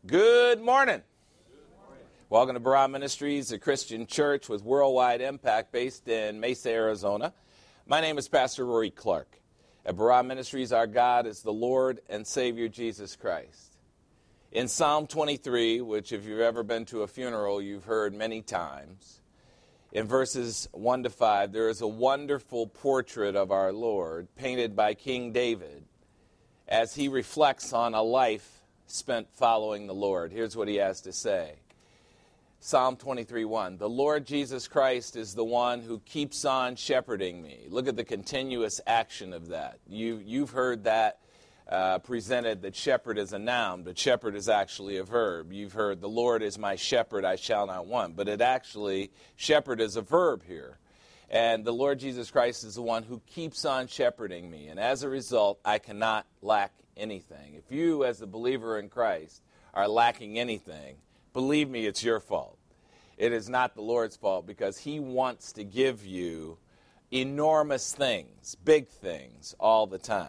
Good morning. Welcome to Barah Ministries, a Christian church with worldwide impact based in Mesa, Arizona. My name is Pastor Rory Clark. At Barah Ministries, our God is the Lord and Savior Jesus Christ. In Psalm 23, which if you've ever been to a funeral, you've heard many times, in verses 1 to 5, there is a wonderful portrait of our Lord painted by King David as he reflects on a life spent following the Lord. Here's what he has to say. Psalm 23:1. The Lord Jesus Christ is the one who keeps on shepherding me. Look at the continuous action of that. You've heard that presented that shepherd is a noun, but shepherd is actually a verb. You've heard the Lord is my shepherd, I shall not want. But it actually, shepherd is a verb here. And the Lord Jesus Christ is the one who keeps on shepherding me. And as a result, I cannot lack anything. If you, as a believer in Christ, are lacking anything, believe me, it's your fault. It is not the Lord's fault, because he wants to give you enormous things, big things, all the time.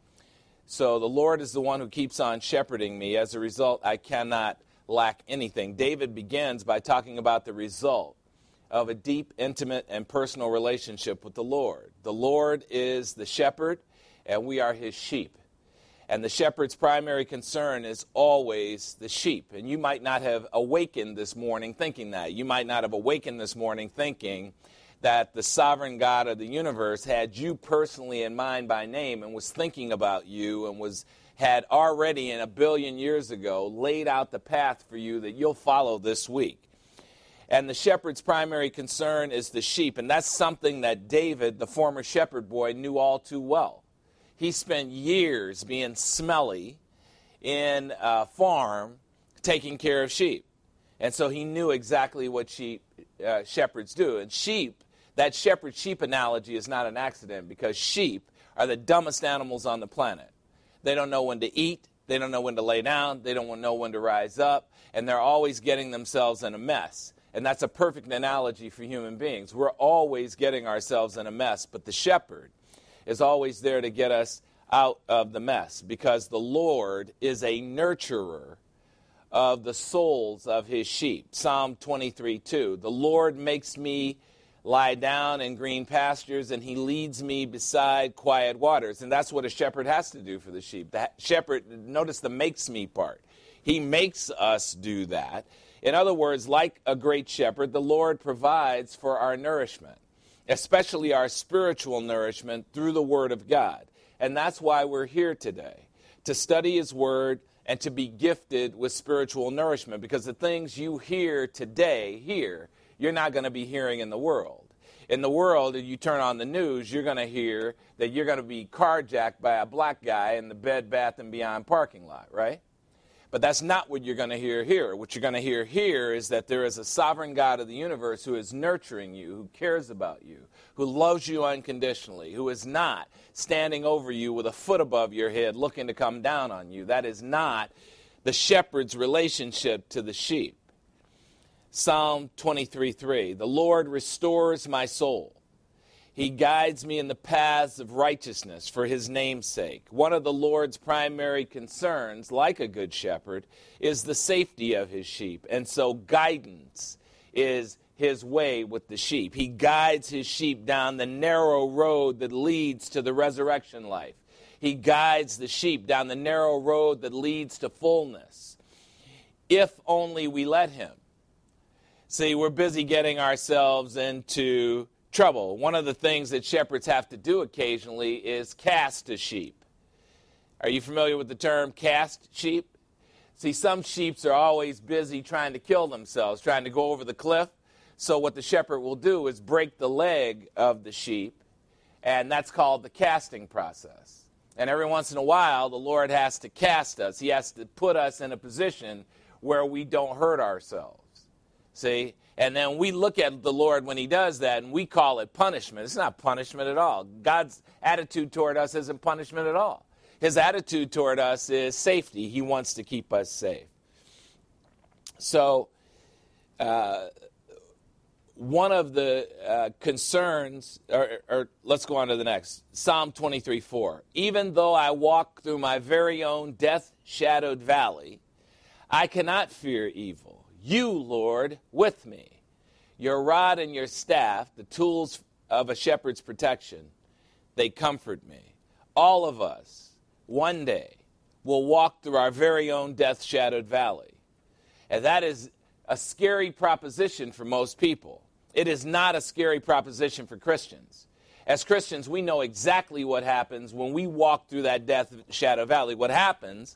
So the Lord is the one who keeps on shepherding me. As a result, I cannot lack anything. David begins by talking about the result of a deep, intimate, and personal relationship with the Lord. The Lord is the shepherd, and we are his sheep. And the shepherd's primary concern is always the sheep. And you might not have awakened this morning thinking that. You might not have awakened this morning thinking that the sovereign God of the universe had you personally in mind by name and was thinking about you and had already in 1 billion years ago laid out the path for you that you'll follow this week. And the shepherd's primary concern is the sheep. And that's something that David, the former shepherd boy, knew all too well. He spent years being smelly in a farm taking care of sheep. And so he knew exactly what shepherds do. And sheep, that shepherd-sheep analogy is not an accident, because sheep are the dumbest animals on the planet. They don't know when to eat. They don't know when to lay down. They don't know when to rise up. And they're always getting themselves in a mess. And that's a perfect analogy for human beings. We're always getting ourselves in a mess, but the shepherd is always there to get us out of the mess, because the Lord is a nurturer of the souls of his sheep. Psalm 23:2. The Lord makes me lie down in green pastures, and he leads me beside quiet waters. And that's what a shepherd has to do for the sheep. The shepherd, notice the makes me part. He makes us do that. In other words, like a great shepherd, the Lord provides for our nourishment, especially our spiritual nourishment through the Word of God. And that's why we're here today, to study his Word and to be gifted with spiritual nourishment, because the things you hear today here, you're not going to be hearing in the world. In the world, if you turn on the news, you're going to hear that you're going to be carjacked by a black guy in the Bed Bath & Beyond parking lot, right? But that's not what you're going to hear here. What you're going to hear here is that there is a sovereign God of the universe who is nurturing you, who cares about you, who loves you unconditionally, who is not standing over you with a foot above your head looking to come down on you. That is not the shepherd's relationship to the sheep. Psalm 23:3. The Lord restores my soul. He guides me in the paths of righteousness for his name's sake. One of the Lord's primary concerns, like a good shepherd, is the safety of his sheep. And so guidance is his way with the sheep. He guides his sheep down the narrow road that leads to the resurrection life. He guides the sheep down the narrow road that leads to fullness, if only we let him. See, we're busy getting ourselves into trouble. One of the things that shepherds have to do occasionally is cast a sheep. Are you familiar with the term cast sheep? See, some sheep are always busy trying to kill themselves, trying to go over the cliff. So what the shepherd will do is break the leg of the sheep, and that's called the casting process. And every once in a while, the Lord has to cast us. He has to put us in a position where we don't hurt ourselves. See? And then we look at the Lord when he does that, and we call it punishment. It's not punishment at all. God's attitude toward us isn't punishment at all. His attitude toward us is safety. He wants to keep us safe. So one of the concerns, or let's go on to the next, Psalm 23:4. Even though I walk through my very own death-shadowed valley, I cannot fear evil. You, Lord, with me. Your rod and your staff, the tools of a shepherd's protection, they comfort me. All of us, one day, will walk through our very own death-shadowed valley. And that is a scary proposition for most people. It is not a scary proposition for Christians. As Christians, we know exactly what happens when we walk through that death-shadowed valley. What happens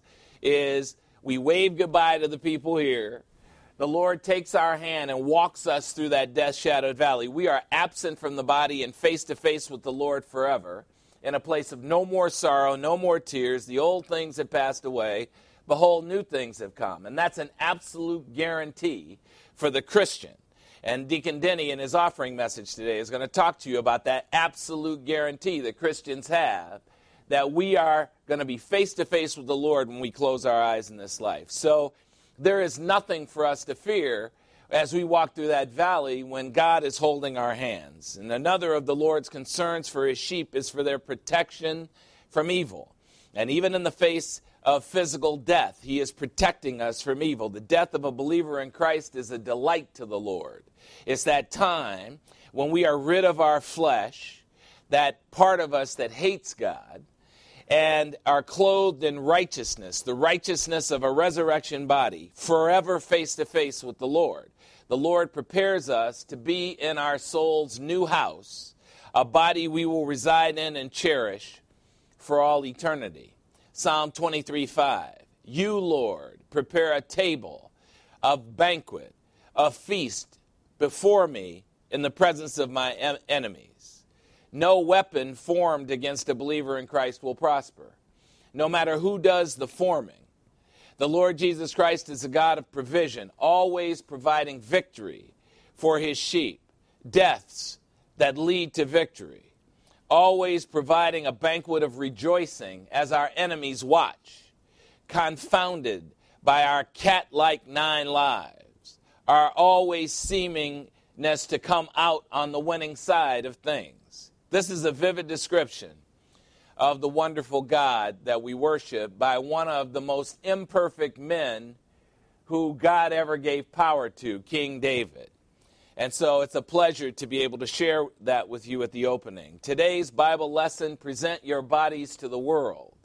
is we wave goodbye to the people here. The Lord takes our hand and walks us through that death-shadowed valley. We are absent from the body and face-to-face with the Lord forever, in a place of no more sorrow, no more tears. The old things have passed away. Behold, new things have come. And that's an absolute guarantee for the Christian. And Deacon Denny, in his offering message today, is going to talk to you about that absolute guarantee that Christians have, that we are going to be face-to-face with the Lord when we close our eyes in this life. So there is nothing for us to fear as we walk through that valley when God is holding our hands. And another of the Lord's concerns for his sheep is for their protection from evil. And even in the face of physical death, he is protecting us from evil. The death of a believer in Christ is a delight to the Lord. It's that time when we are rid of our flesh, that part of us that hates God, and are clothed in righteousness, the righteousness of a resurrection body, forever face-to-face with the Lord. The Lord prepares us to be in our soul's new house, a body we will reside in and cherish for all eternity. Psalm 23:5. You, Lord, prepare a table, a banquet, a feast before me in the presence of my enemies. No weapon formed against a believer in Christ will prosper, no matter who does the forming. The Lord Jesus Christ is a God of provision, always providing victory for his sheep, deaths that lead to victory, always providing a banquet of rejoicing as our enemies watch, confounded by our cat-like 9 lives, our always seemingness to come out on the winning side of things. This is a vivid description of the wonderful God that we worship by one of the most imperfect men who God ever gave power to, King David. And so it's a pleasure to be able to share that with you at the opening. Today's Bible lesson, present your bodies to the world.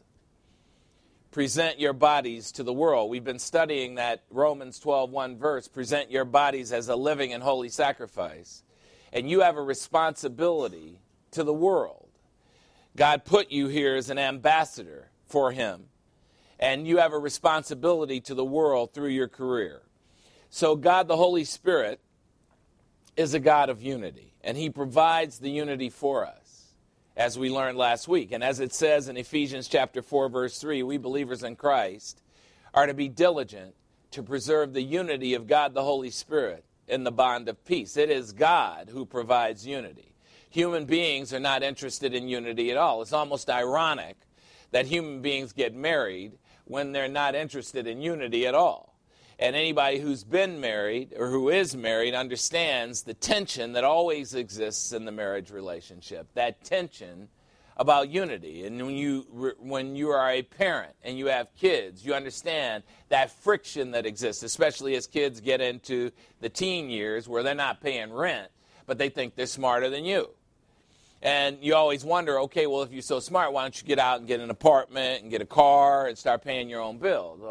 Present your bodies to the world. We've been studying that Romans 12:1 verse, present your bodies as a living and holy sacrifice. And you have a responsibility to the world. God put you here as an ambassador for him, and you have a responsibility to the world through your career. So God, the Holy Spirit, is a God of unity, and he provides the unity for us, as we learned last week. And as it says in Ephesians chapter 4, verse 3, we believers in Christ are to be diligent to preserve the unity of God, the Holy Spirit, in the bond of peace. It is God who provides unity. Human beings are not interested in unity at all. It's almost ironic that human beings get married when they're not interested in unity at all. And anybody who's been married or who is married understands the tension that always exists in the marriage relationship, that tension about unity. And when you are a parent and you have kids, you understand that friction that exists, especially as kids get into the teen years where they're not paying rent, but they think they're smarter than you. And you always wonder, okay, well, if you're so smart, why don't you get out and get an apartment and get a car and start paying your own bills?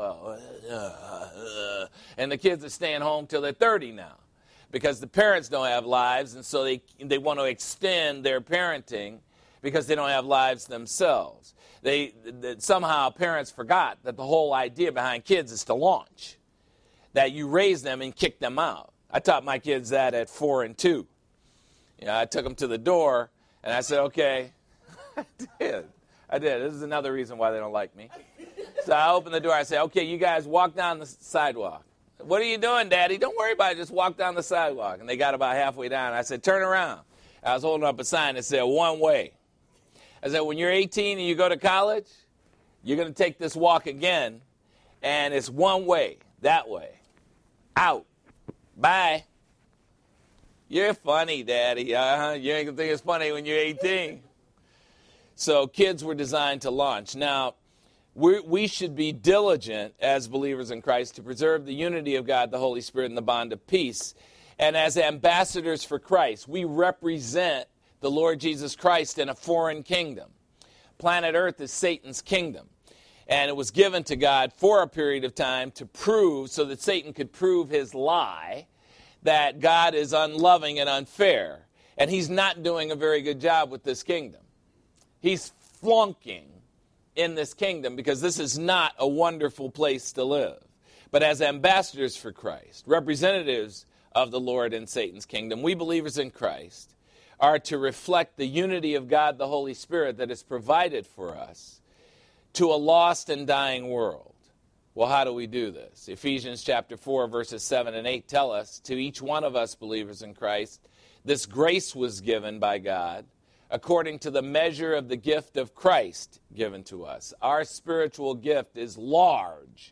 And the kids are staying home till they're 30 now because the parents don't have lives, and so they want to extend their parenting because they don't have lives themselves. Somehow parents forgot that the whole idea behind kids is to launch, that you raise them and kick them out. I taught my kids that at 4 and 2. I took them to the door. And I said, okay, I did. This is another reason why they don't like me. So I opened the door. I said, okay, you guys walk down the sidewalk. What are you doing, Daddy? Don't worry about it. Just walk down the sidewalk. And they got about halfway down. I said, turn around. I was holding up a sign that said, one way. I said, when you're 18 and you go to college, you're going to take this walk again, and it's one way, that way. Out. Bye. You're funny, Daddy. You ain't going to think it's funny when you're 18. So kids were designed to launch. Now, we should be diligent as believers in Christ to preserve the unity of God, the Holy Spirit, and the bond of peace. And as ambassadors for Christ, we represent the Lord Jesus Christ in a foreign kingdom. Planet Earth is Satan's kingdom. And it was given to God for a period of time to prove, so that Satan could prove his lie, that God is unloving and unfair. And he's not doing a very good job with this kingdom. He's flunking in this kingdom because this is not a wonderful place to live. But as ambassadors for Christ, representatives of the Lord in Satan's kingdom, we believers in Christ are to reflect the unity of God, the Holy Spirit, that is provided for us to a lost and dying world. Well, how do we do this? Ephesians chapter 4, verses 7 and 8 tell us, to each one of us believers in Christ, this grace was given by God according to the measure of the gift of Christ given to us. Our spiritual gift is large,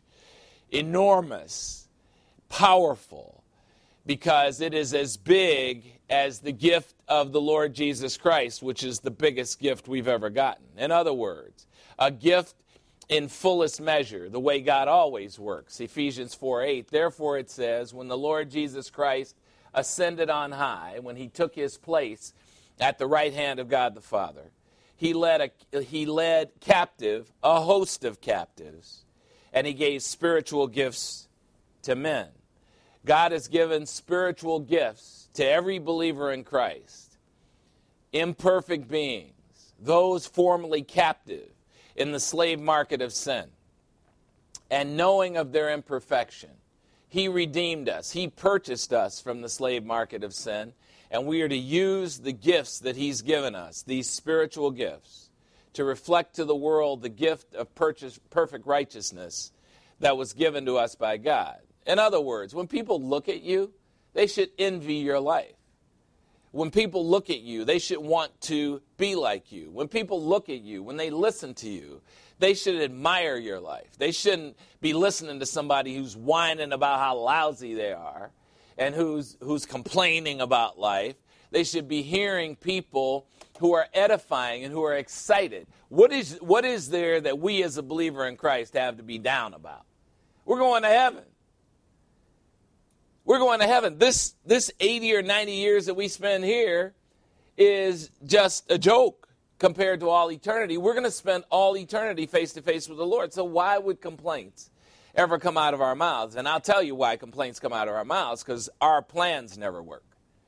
enormous, powerful, because it is as big as the gift of the Lord Jesus Christ, which is the biggest gift we've ever gotten. In other words, a gift in fullest measure, the way God always works. Ephesians 4:8, therefore it says, when the Lord Jesus Christ ascended on high, when he took his place at the right hand of God the Father, he led captive a host of captives, and he gave spiritual gifts to men. God has given spiritual gifts to every believer in Christ, imperfect beings, those formerly captive in the slave market of sin. And knowing of their imperfection, he redeemed us. He purchased us from the slave market of sin. And we are to use the gifts that he's given us, these spiritual gifts, to reflect to the world the gift of perfect righteousness that was given to us by God. In other words, when people look at you, they should envy your life. When people look at you, they should want to be like you. When people look at you, when they listen to you, they should admire your life. They shouldn't be listening to somebody who's whining about how lousy they are and who's complaining about life. They should be hearing people who are edifying and who are excited. What is there that we as a believer in Christ have to be down about? We're going to heaven. We're going to heaven. This 80 or 90 years that we spend here is just a joke compared to all eternity. We're going to spend all eternity face to face with the Lord. So why would complaints ever come out of our mouths? And I'll tell you why complaints come out of our mouths, because our plans never work.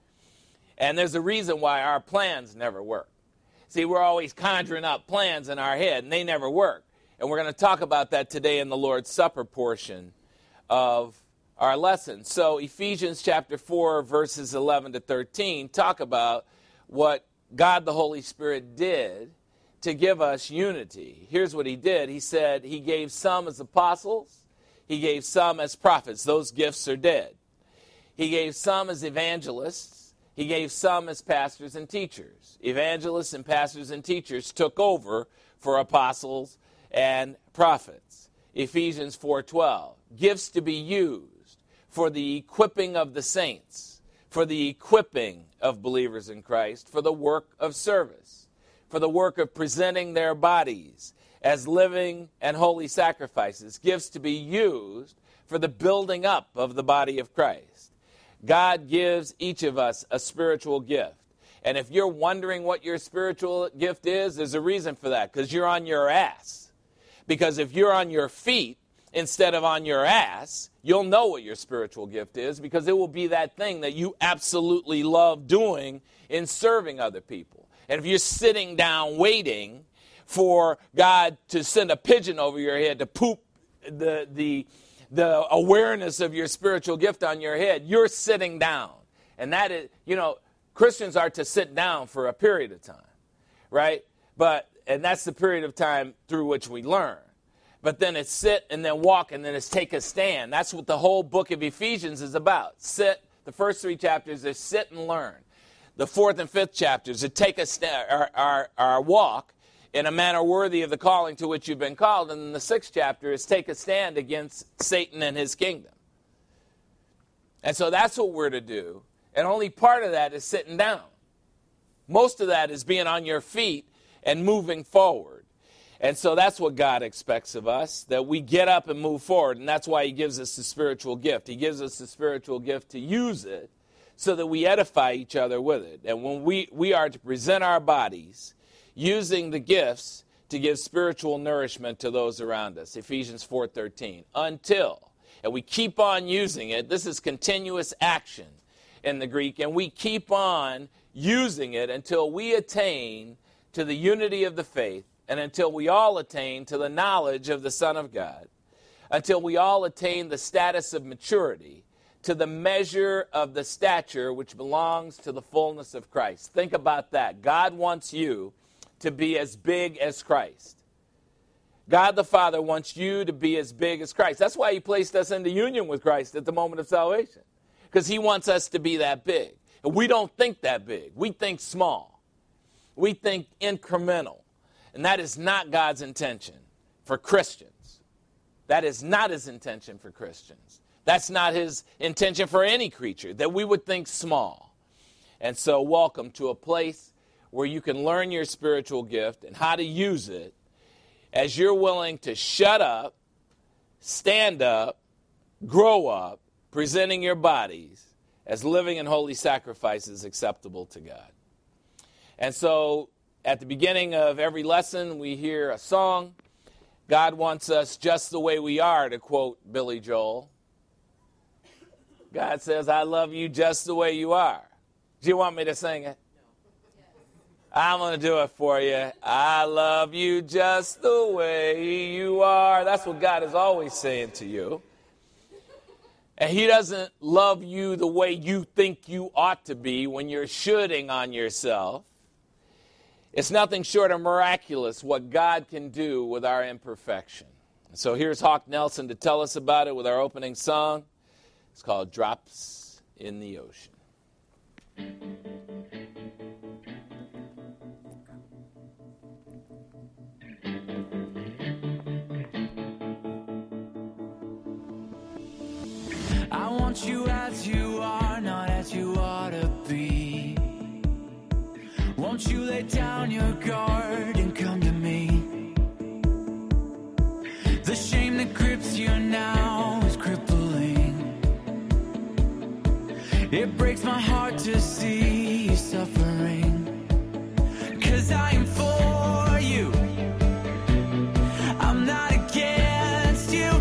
And there's a reason why our plans never work. See, we're always conjuring up plans in our head, and they never work. And we're going to talk about that today in the Lord's Supper portion of our lesson. So Ephesians chapter 4, verses 11 to 13 talk about what God the Holy Spirit did to give us unity. Here's what he did. He said he gave some as apostles. He gave some as prophets. Those gifts are dead. He gave some as evangelists. He gave some as pastors and teachers. Evangelists and pastors and teachers took over for apostles and prophets. Ephesians 4:12, gifts to be used for the equipping of the saints, for the equipping of believers in Christ, for the work of service, for the work of presenting their bodies as living and holy sacrifices, gifts to be used for the building up of the body of Christ. God gives each of us a spiritual gift. And if you're wondering what your spiritual gift is, there's a reason for that, because you're on your ass. Because if you're on your feet instead of on your ass, you'll know what your spiritual gift is, because it will be that thing that you absolutely love doing in serving other people. And if you're sitting down waiting for God to send a pigeon over your head to poop the awareness of your spiritual gift on your head, you're sitting down. And that is, Christians are to sit down for a period of time, right? And that's the period of time through which we learn. But then it's sit and then walk and then it's take a stand. That's what the whole book of Ephesians is about. Sit. The first 3 chapters are sit and learn. The 4th and 5th chapters are take a stand, are walk in a manner worthy of the calling to which you've been called. And then the 6th chapter is take a stand against Satan and his kingdom. And so that's what we're to do. And only part of that is sitting down. Most of that is being on your feet and moving forward. And so that's what God expects of us, that we get up and move forward. And that's why he gives us the spiritual gift. He gives us the spiritual gift to use it so that we edify each other with it. And when we are to present our bodies using the gifts to give spiritual nourishment to those around us. Ephesians 4:13. Until, and we keep on using it. This is continuous action in the Greek. And we keep on using it until we attain to the unity of the faith, and until we all attain to the knowledge of the Son of God, until we all attain the status of maturity, to the measure of the stature which belongs to the fullness of Christ. Think about that. God wants you to be as big as Christ. God the Father wants you to be as big as Christ. That's why he placed us into union with Christ at the moment of salvation, because he wants us to be that big. And we don't think that big. We think small. We think incremental. And that is not God's intention for Christians. That is not his intention for Christians. That's not his intention for any creature, that we would think small. And so welcome to a place where you can learn your spiritual gift and how to use it as you're willing to shut up, stand up, grow up, presenting your bodies as living and holy sacrifices acceptable to God. And so at the beginning of every lesson, we hear a song. God wants us just the way we are, to quote Billy Joel. God says, I love you just the way you are. Do you want me to sing it? I'm going to do it for you. I love you just the way you are. That's what God is always saying to you. And he doesn't love you the way you think you ought to be when you're shooting on yourself. It's nothing short of miraculous what God can do with our imperfection. So here's Hawk Nelson to tell us about it with our opening song. It's called Drops in the Ocean. I want you as you are, not as you ought to be. Won't you lay down your guard and come to me? The shame that grips you now is crippling. It breaks my heart to see you suffering. 'Cause I am for you, I'm not against you.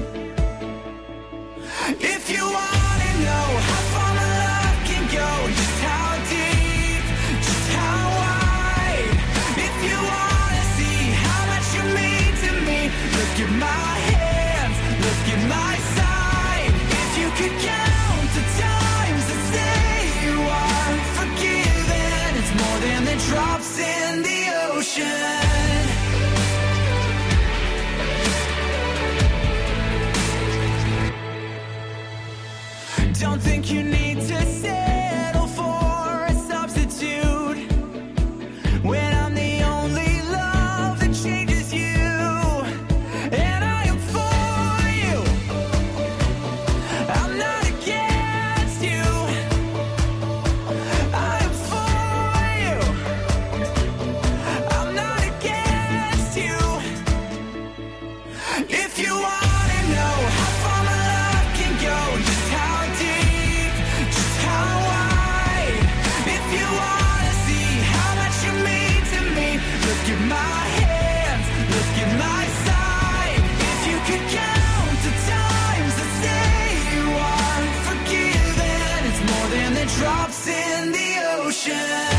If you wanna know how far my love can go, just how deep, just how wide. If you wanna see how much you mean to me, look at my hands, look at my side. If you could count the times that say you are forgiven, it's more than the drops in the ocean. Don't think you need to settle for a substitute when I'm the only love that changes you. And I am for you, I'm not against you. I am for you, I'm not against you. If you wanna know how far my love can go, just how deep, just how wide. If you wanna see how much you mean to me, look at my hands, look at my side. If you could count the times that say you are forgiven, it's more than the drops in the ocean.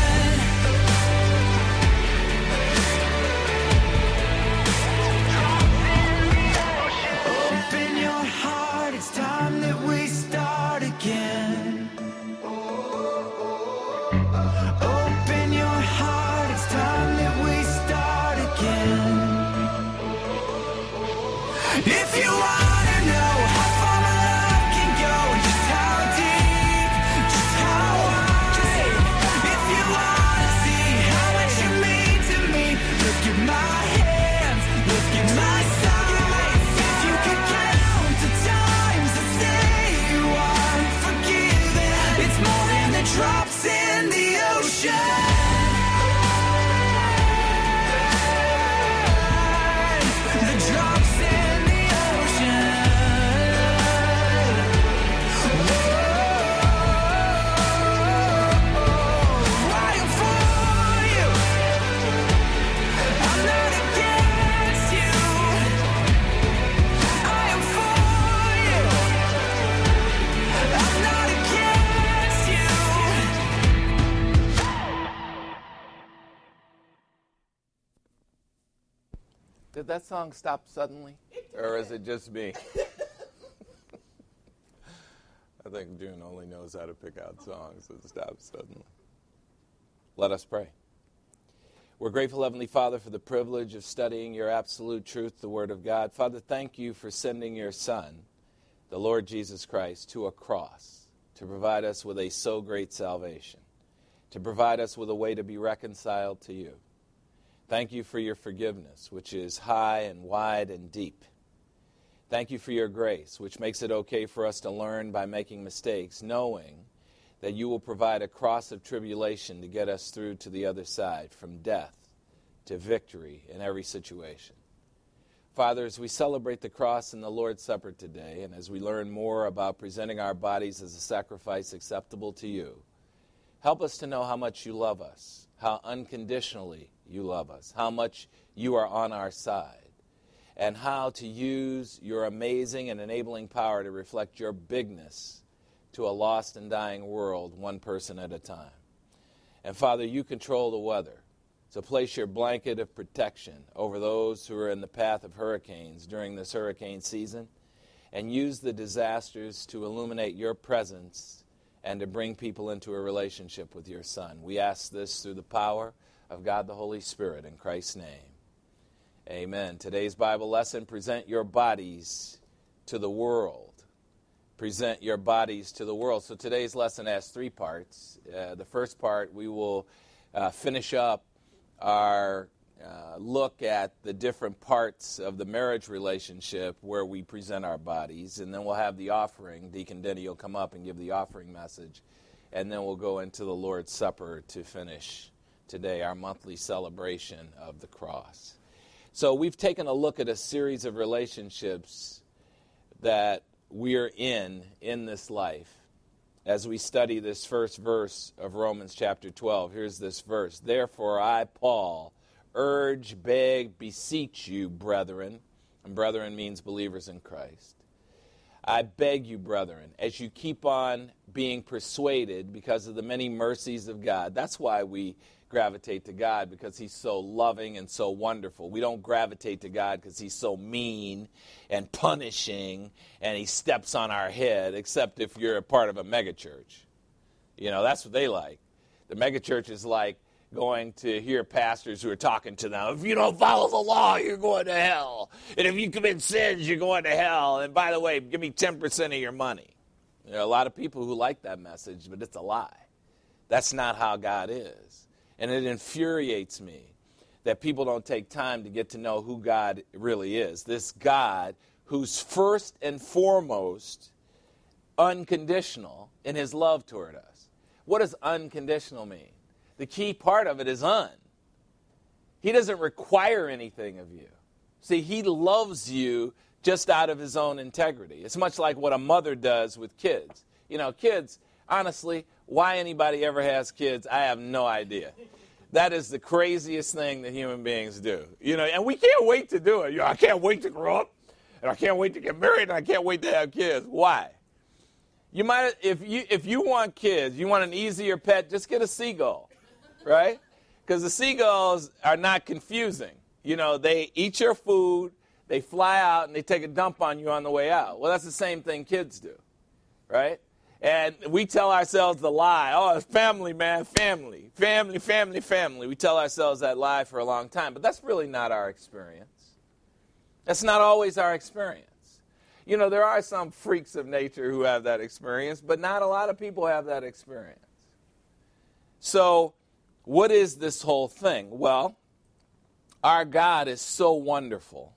Open your heart, it's time that we start again. Open your heart, it's time that we start again. If you wanna know how far my love can go, just how deep, just how wide. If you wanna see how much you mean to me, look at my hands, look at my side. If you could count the times that say you are forgiven, it's more than the drops in the ocean. Did that song stop suddenly? Or is it just me? I think June only knows how to pick out songs that stop suddenly. Let us pray. We're grateful, Heavenly Father, for the privilege of studying your absolute truth, the Word of God. Father, thank you for sending your Son, the Lord Jesus Christ, to a cross to provide us with a so great salvation, to provide us with a way to be reconciled to you. Thank you for your forgiveness, which is high and wide and deep. Thank you for your grace, which makes it okay for us to learn by making mistakes, knowing that you will provide a cross of tribulation to get us through to the other side, from death to victory in every situation. Father, as we celebrate the cross and the Lord's Supper today, and as we learn more about presenting our bodies as a sacrifice acceptable to you, help us to know how much you love us, how unconditionally you love us, how much you are on our side, and how to use your amazing and enabling power to reflect your bigness to a lost and dying world, one person at a time. And Father, you control the weather, so place your blanket of protection over those who are in the path of hurricanes during this hurricane season, and use the disasters to illuminate your presence and to bring people into a relationship with your Son. We ask this through the power of God the Holy Spirit, in Christ's name. Amen. Today's Bible lesson, present your bodies to the world. Present your bodies to the world. So today's lesson has three parts. The first part, we will finish up our look at the different parts of the marriage relationship where we present our bodies, and then we'll have the offering. Deacon Denny will come up and give the offering message, and then we'll go into the Lord's Supper to finish today, our monthly celebration of the cross. So we've taken a look at a series of relationships that we're in this life as we study this first verse of Romans chapter 12. Here's this verse. Therefore I, Paul, urge, beg, beseech you, brethren, and brethren means believers in Christ. I beg you, brethren, as you keep on being persuaded because of the many mercies of God. That's why we gravitate to God, because he's so loving and so wonderful. We don't gravitate to God because he's so mean and punishing and he steps on our head, except if you're a part of a megachurch. You know, that's what they like. The megachurch is like going to hear pastors who are talking to them. If you don't follow the law, you're going to hell. And if you commit sins, you're going to hell. And by the way, give me 10% of your money. There are a lot of people who like that message, but it's a lie. That's not how God is. And it infuriates me that people don't take time to get to know who God really is. This God who's first and foremost unconditional in his love toward us. What does unconditional mean? The key part of it is un. He doesn't require anything of you. See, he loves you just out of his own integrity. It's much like what a mother does with kids. You know, kids, honestly, why anybody ever has kids, I have no idea. That is the craziest thing that human beings do. You know, and we can't wait to do it. You know, I can't wait to grow up, and I can't wait to get married, and I can't wait to have kids. Why? You might, if you want kids, you want an easier pet, just get a seagull, right? Because the seagulls are not confusing. You know, they eat your food, they fly out, and they take a dump on you on the way out. Well, that's the same thing kids do, right? And we tell ourselves the lie. Oh, it's family, man, family. Family, family, family. We tell ourselves that lie for a long time. But that's really not our experience. That's not always our experience. You know, there are some freaks of nature who have that experience, but not a lot of people have that experience. So, what is this whole thing? Well, our God is so wonderful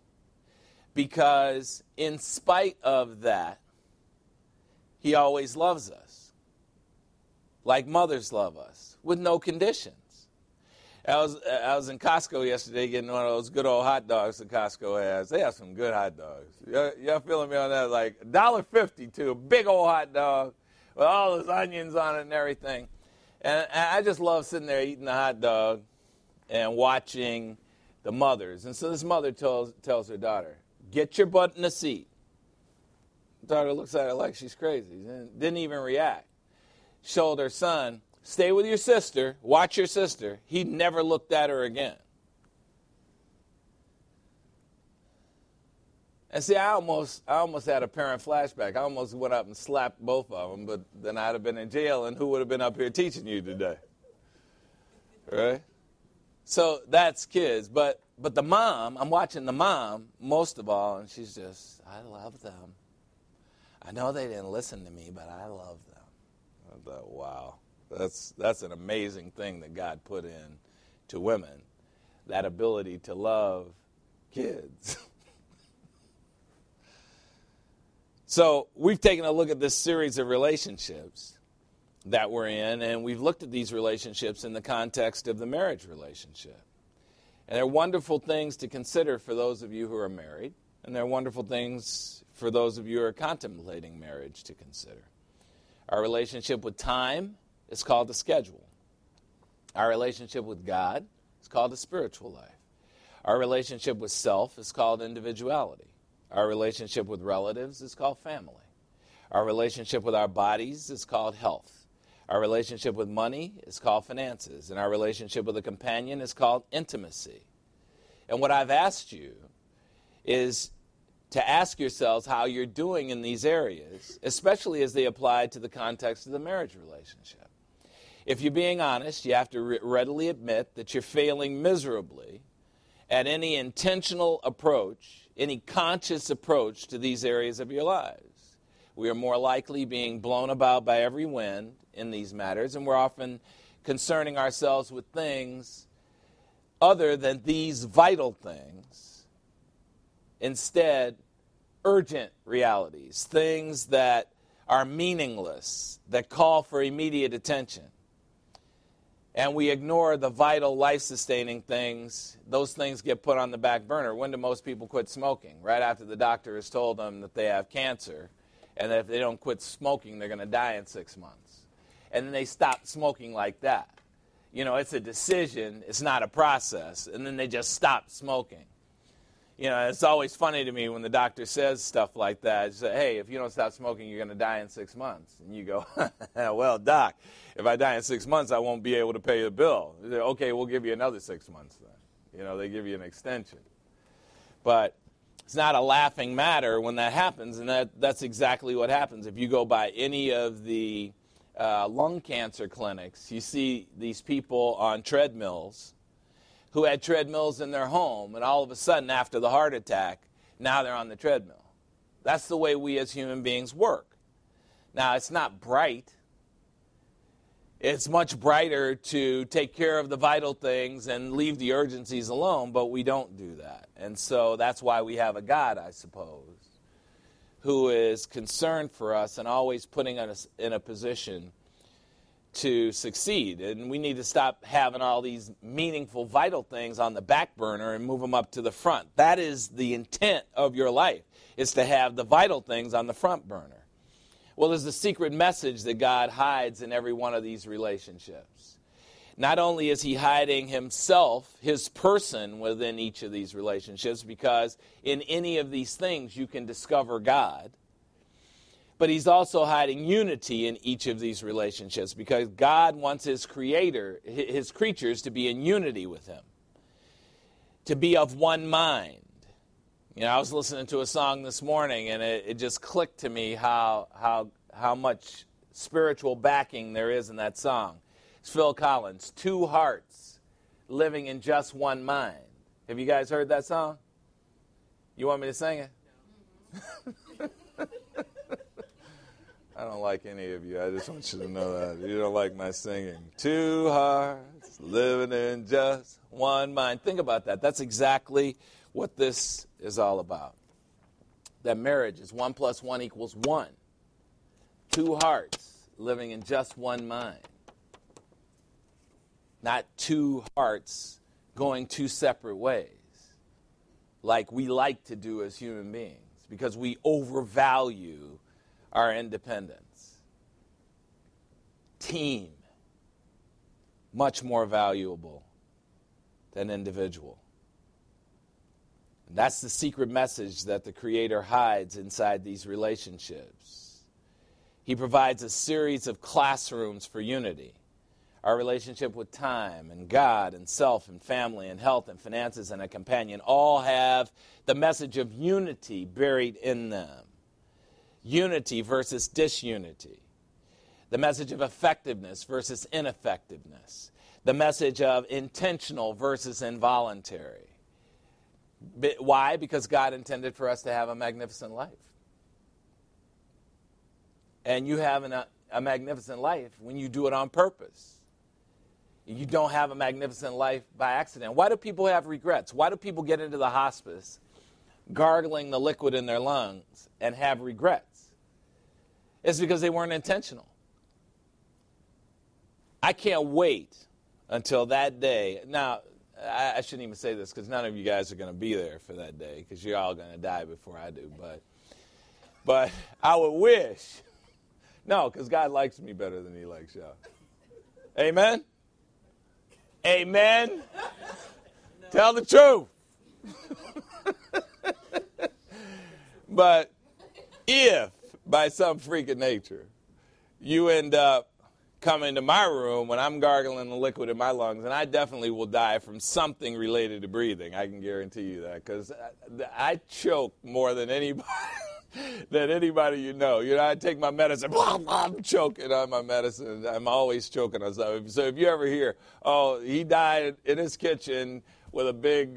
because in spite of that, he always loves us, like mothers love us, with no conditions. I was in Costco yesterday getting one of those good old hot dogs that Costco has. They have some good hot dogs. Y'all feeling me on that? Like $1.50 too, a big old hot dog with all those onions on it and everything. And I just love sitting there eating the hot dog and watching the mothers. And so this mother tells her daughter, get your butt in the seat. Daughter looks at her like she's crazy. Didn't even react. Told her son, stay with your sister, watch your sister. He never looked at her again. And see, I almost had a parent flashback. I almost went up and slapped both of them, but then I'd have been in jail, and who would have been up here teaching you today? Right? So that's kids. But the mom, I'm watching the mom most of all, and she's just, I love them. I know they didn't listen to me, but I love them. I thought, wow, that's an amazing thing that God put in to women, that ability to love kids. So we've taken a look at this series of relationships that we're in, and we've looked at these relationships in the context of the marriage relationship. And they're wonderful things to consider for those of you who are married, and they're wonderful things for those of you who are contemplating marriage to consider. Our relationship with time is called a schedule. Our relationship with God is called a spiritual life. Our relationship with self is called individuality. Our relationship with relatives is called family. Our relationship with our bodies is called health. Our relationship with money is called finances. And our relationship with a companion is called intimacy. And what I've asked you is to ask yourselves how you're doing in these areas, especially as they apply to the context of the marriage relationship. If you're being honest, you have to readily admit that you're failing miserably at any intentional approach, any conscious approach to these areas of your lives. We are more likely being blown about by every wind in these matters, and we're often concerning ourselves with things other than these vital things. Instead, urgent realities, things that are meaningless, that call for immediate attention. And we ignore the vital, life-sustaining things. Those things get put on the back burner. When do most people quit smoking? Right after the doctor has told them that they have cancer, and that if they don't quit smoking, they're going to die in 6 months. And then they stop smoking like that. You know, it's a decision. It's not a process. And then they just stop smoking. You know, it's always funny to me when the doctor says stuff like that. He says, hey, if you don't stop smoking, you're going to die in 6 months. And you go, well, doc, if I die in 6 months, I won't be able to pay the bill. They say, okay, we'll give you another 6 months then. You know, they give you an extension. But it's not a laughing matter when that happens, and that's exactly what happens. If you go by any of the lung cancer clinics, you see these people on treadmills who had treadmills in their home, and all of a sudden, after the heart attack, now they're on the treadmill. That's the way we as human beings work. Now, it's not bright. It's much brighter to take care of the vital things and leave the urgencies alone, but we don't do that. And so that's why we have a God, I suppose, who is concerned for us and always putting us in a position to succeed. And we need to stop having all these meaningful, vital things on the back burner and move them up to the front. That is the intent of your life, is to have the vital things on the front burner. Well, there's a secret message that God hides in every one of these relationships. Not only is he hiding himself, his person, within each of these relationships, because in any of these things you can discover God, but he's also hiding unity in each of these relationships, because God wants his creatures to be in unity with him, to be of one mind. You know, I was listening to a song this morning, and it just clicked to me how much spiritual backing there is in that song. It's Phil Collins, Two Hearts Living in Just One Mind. Have you guys heard that song? You want me to sing it? No. I don't like any of you. I just want you to know that. You don't like my singing. Two hearts living in just one mind. Think about that. That's exactly what this is all about. That marriage is 1 + 1 = 1. Two hearts living in just one mind. Not two hearts going two separate ways, like we like to do as human beings, because we overvalue our independence. Team, much more valuable than individual. And that's the secret message that the Creator hides inside these relationships. He provides a series of classrooms for unity. Our relationship with time and God and self and family and health and finances and a companion all have the message of unity buried in them. Unity versus disunity. The message of effectiveness versus ineffectiveness. The message of intentional versus involuntary. Why? Because God intended for us to have a magnificent life. And you have a magnificent life when you do it on purpose. You don't have a magnificent life by accident. Why do people have regrets? Why do people get into the hospice gargling the liquid in their lungs and have regrets? It's because they weren't intentional. I can't wait until that day. Now, I shouldn't even say this because none of you guys are going to be there for that day because you're all going to die before I do. But I would wish. No, because God likes me better than he likes y'all. Amen? Amen? No. Tell the truth. But if, by some freak of nature, you end up coming to my room when I'm gargling the liquid in my lungs, and I definitely will die from something related to breathing, I can guarantee you that, because I choke more than anybody. Than anybody you know. You know, I take my medicine, blah, blah, I'm choking on my medicine. I'm always choking on something. So if you ever hear, oh, he died in his kitchen with a big,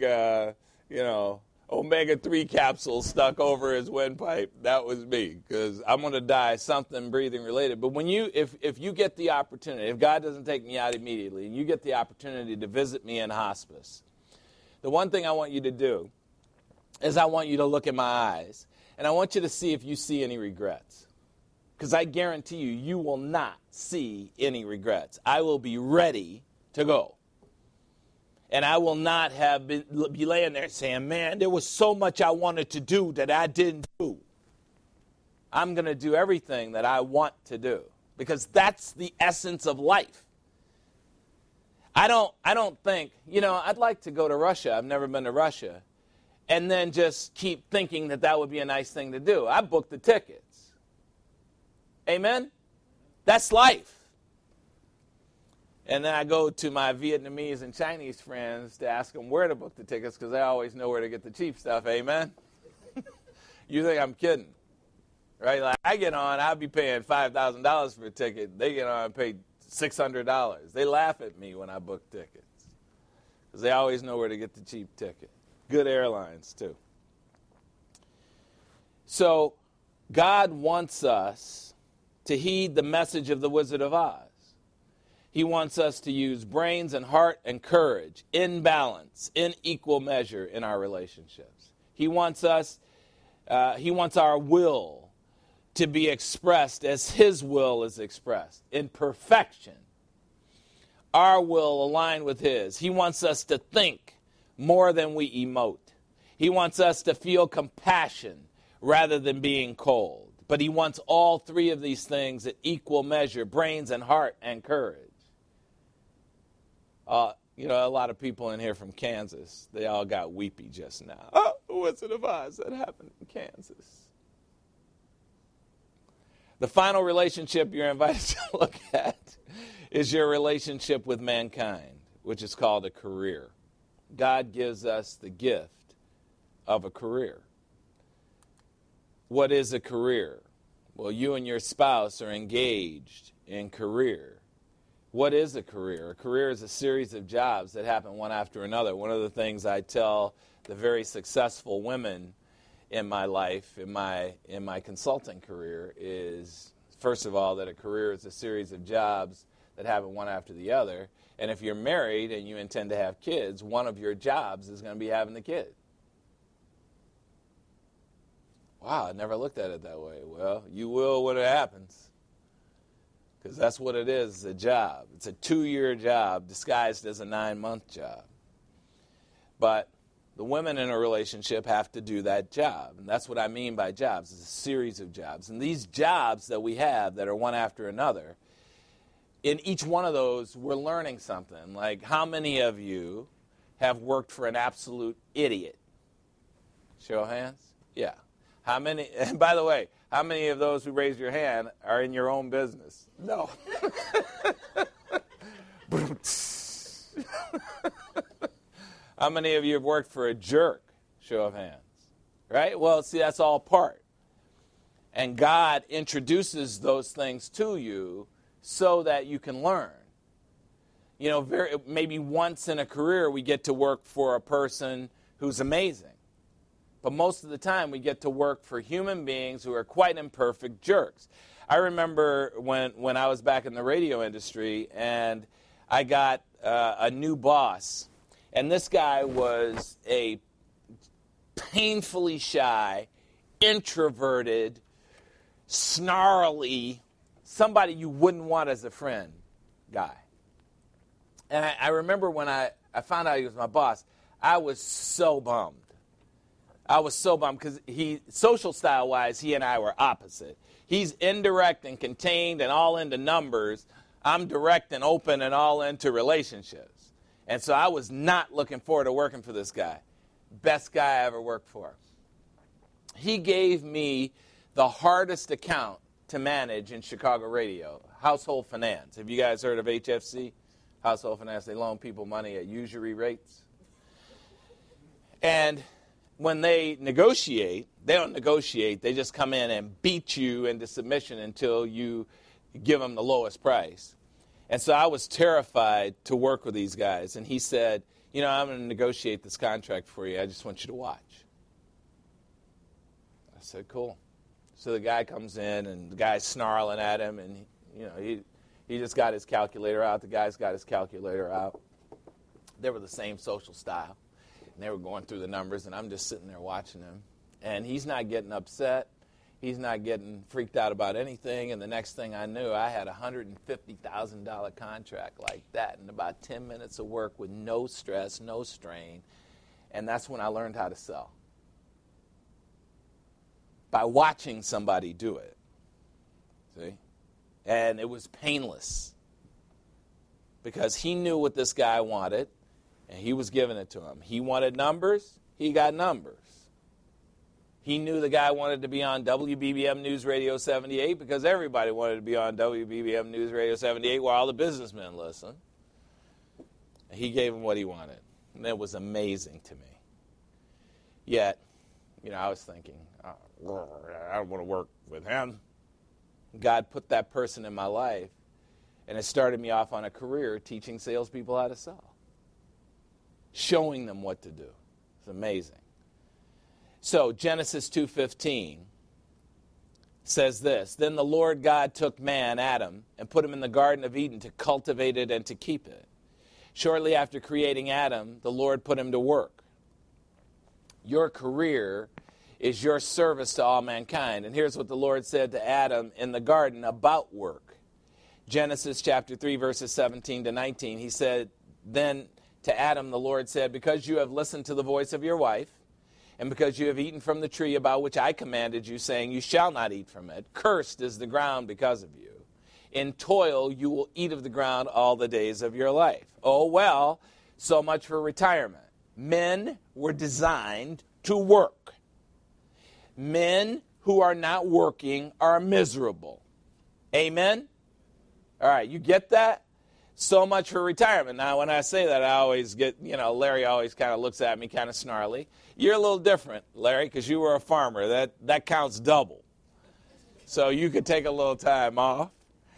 omega-3 capsule stuck over his windpipe, that was me, because I'm going to die something breathing related. But when if you get the opportunity, if God doesn't take me out immediately, and you get the opportunity to visit me in hospice, the one thing I want you to do is I want you to look in my eyes. And I want you to see if you see any regrets. Because I guarantee you, you will not see any regrets. I will be ready to go. And I will not be laying there saying, man, there was so much I wanted to do that I didn't do. I'm going to do everything that I want to do. Because that's the essence of life. I don't think, I'd like to go to Russia. I've never been to Russia. And then just keep thinking that would be a nice thing to do. I booked the tickets. Amen? That's life. And then I go to my Vietnamese and Chinese friends to ask them where to book the tickets because they always know where to get the cheap stuff. Amen? You think I'm kidding. Right? Like I get on, I'll be paying $5,000 for a ticket. They get on and pay $600. They laugh at me when I book tickets because they always know where to get the cheap ticket. Good airlines, too. So, God wants us to heed the message of the Wizard of Oz. He wants us to use brains and heart and courage in balance, in equal measure in our relationships. He wants our will to be expressed as his will is expressed, in perfection. Our will aligned with his. He wants us to think more than we emote. He wants us to feel compassion rather than being cold. But he wants all three of these things at equal measure, brains and heart and courage. A lot of people in here from Kansas, they all got weepy just now. Oh, Wizard of Oz, that happened in Kansas. The final relationship you're invited to look at is your relationship with mankind, which is called a career. God gives us the gift of a career. What is a career? Well, you and your spouse are engaged in career. What is a career? A career is a series of jobs that happen one after another. One of the things I tell the very successful women in my life, in my consulting career, is, first of all, that a career is a series of jobs that happen one after the other. And if you're married and you intend to have kids, one of your jobs is going to be having the kid. Wow, I never looked at it that way. Well, you will when it happens. Because that's what it is, a job. It's a 2-year job disguised as a 9-month job. But the women in a relationship have to do that job. And that's what I mean by jobs. It's a series of jobs. And these jobs that we have that are one after another, in each one of those, we're learning something. Like, how many of you have worked for an absolute idiot? Show of hands? Yeah. How many, and by the way, how many of those who raised your hand are in your own business? No. How many of you have worked for a jerk? Show of hands. Right? Well, see, that's all part. And God introduces those things to you so that you can learn. You know, maybe once in a career we get to work for a person who's amazing. But most of the time we get to work for human beings who are quite imperfect jerks. I remember when I was back in the radio industry and I got a new boss. And this guy was a painfully shy, introverted, snarly, somebody you wouldn't want as a friend guy. And I remember when I found out he was my boss, I was so bummed. I was so bummed because social style-wise, he and I were opposite. He's indirect and contained and all into numbers. I'm direct and open and all into relationships. And so I was not looking forward to working for this guy. Best guy I ever worked for. He gave me the hardest account to manage in Chicago radio, household finance. Have you guys heard of HFC? Household finance, they loan people money at usury rates. And when they negotiate, they don't negotiate, they just come in and beat you into submission until you give them the lowest price. And so I was terrified to work with these guys. And he said, you know, I'm going to negotiate this contract for you. I just want you to watch. I said, cool. So the guy comes in, and the guy's snarling at him, and he just got his calculator out. The guy's got his calculator out. They were the same social style, and they were going through the numbers, and I'm just sitting there watching him. And he's not getting upset. He's not getting freaked out about anything. And the next thing I knew, I had a $150,000 contract like that in about 10 minutes of work with no stress, no strain. And that's when I learned how to sell. By watching somebody do it. See? And it was painless. Because he knew what this guy wanted, and he was giving it to him. He wanted numbers, he got numbers. He knew the guy wanted to be on WBBM News Radio 78 because everybody wanted to be on WBBM News Radio 78 while all the businessmen listened. And he gave him what he wanted. And it was amazing to me. Yet, I was thinking, I don't want to work with him. God put that person in my life, and it started me off on a career teaching salespeople how to sell. Showing them what to do. It's amazing. So Genesis 2:15 says this, Then the Lord God took man, Adam, and put him in the Garden of Eden to cultivate it and to keep it. Shortly after creating Adam, the Lord put him to work. Your career is your service to all mankind. And here's what the Lord said to Adam in the garden about work. Genesis chapter 3, verses 17 to 19. He said, Then to Adam the Lord said, Because you have listened to the voice of your wife, and because you have eaten from the tree about which I commanded you, saying, You shall not eat from it, cursed is the ground because of you. In toil you will eat of the ground all the days of your life. Oh, well, so much for retirement. Men were designed to work. Men who are not working are miserable. Amen? All right, you get that? So much for retirement. Now, when I say that, I always get, Larry always kind of looks at me kind of snarly. You're a little different, Larry, because you were a farmer. That counts double. So you could take a little time off.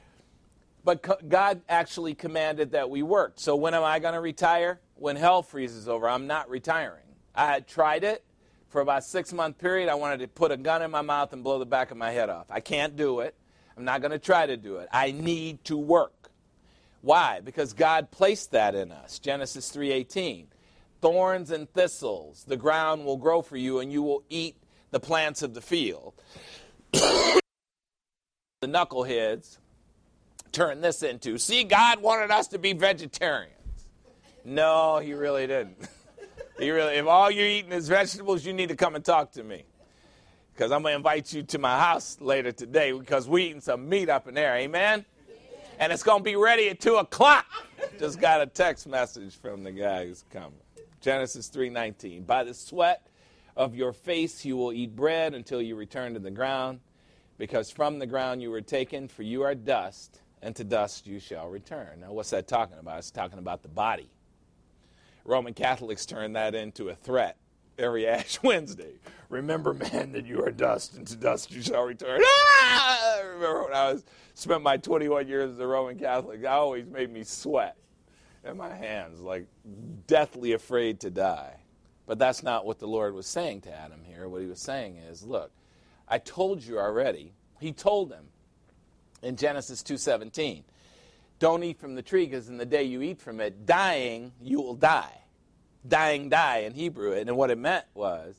But God actually commanded that we worked. So when am I going to retire? When hell freezes over. I'm not retiring. I had tried it for about a 6-month period. I wanted to put a gun in my mouth and blow the back of my head off. I can't do it. I'm not going to try to do it. I need to work. Why? Because God placed that in us. Genesis 3:18. Thorns and thistles, the ground will grow for you, and you will eat the plants of the field. The knuckleheads turn this into, see, God wanted us to be vegetarians. No, he really didn't. If all you're eating is vegetables, you need to come and talk to me. Because I'm going to invite you to my house later today because we're eating some meat up in there. Amen? And it's going to be ready at 2 o'clock. Just got a text message from the guy who's coming. Genesis 3:19. By the sweat of your face you will eat bread until you return to the ground, because from the ground you were taken, for you are dust, and to dust you shall return. Now, what's that talking about? It's talking about the body. Roman Catholics turn that into a threat every Ash Wednesday. Remember, man, that you are dust, and to dust you shall return. I remember when I spent my 21 years as a Roman Catholic, it always made me sweat in my hands, like deathly afraid to die. But that's not what the Lord was saying to Adam here. What he was saying is, look, I told you already. He told him in Genesis 2:17, don't eat from the tree, because in the day you eat from it, dying, you will die. Dying, die in Hebrew. And what it meant was,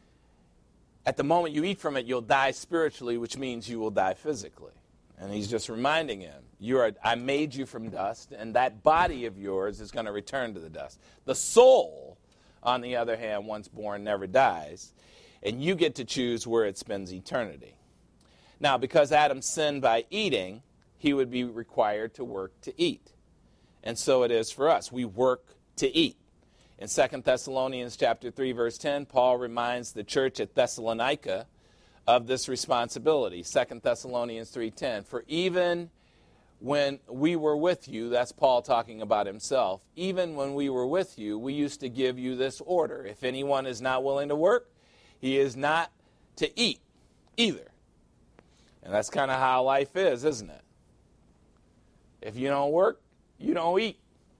at the moment you eat from it, you'll die spiritually, which means you will die physically. And he's just reminding him, I made you from dust, and that body of yours is going to return to the dust. The soul, on the other hand, once born, never dies, and you get to choose where it spends eternity. Now, because Adam sinned by eating, he would be required to work to eat. And so it is for us. We work to eat. In 2 Thessalonians chapter 3, verse 10, Paul reminds the church at Thessalonica of this responsibility. 2 Thessalonians 3:10, for even when we were with you, that's Paul talking about himself, even when we were with you, we used to give you this order. If anyone is not willing to work, he is not to eat either. And that's kind of how life is, isn't it? If you don't work, you don't eat.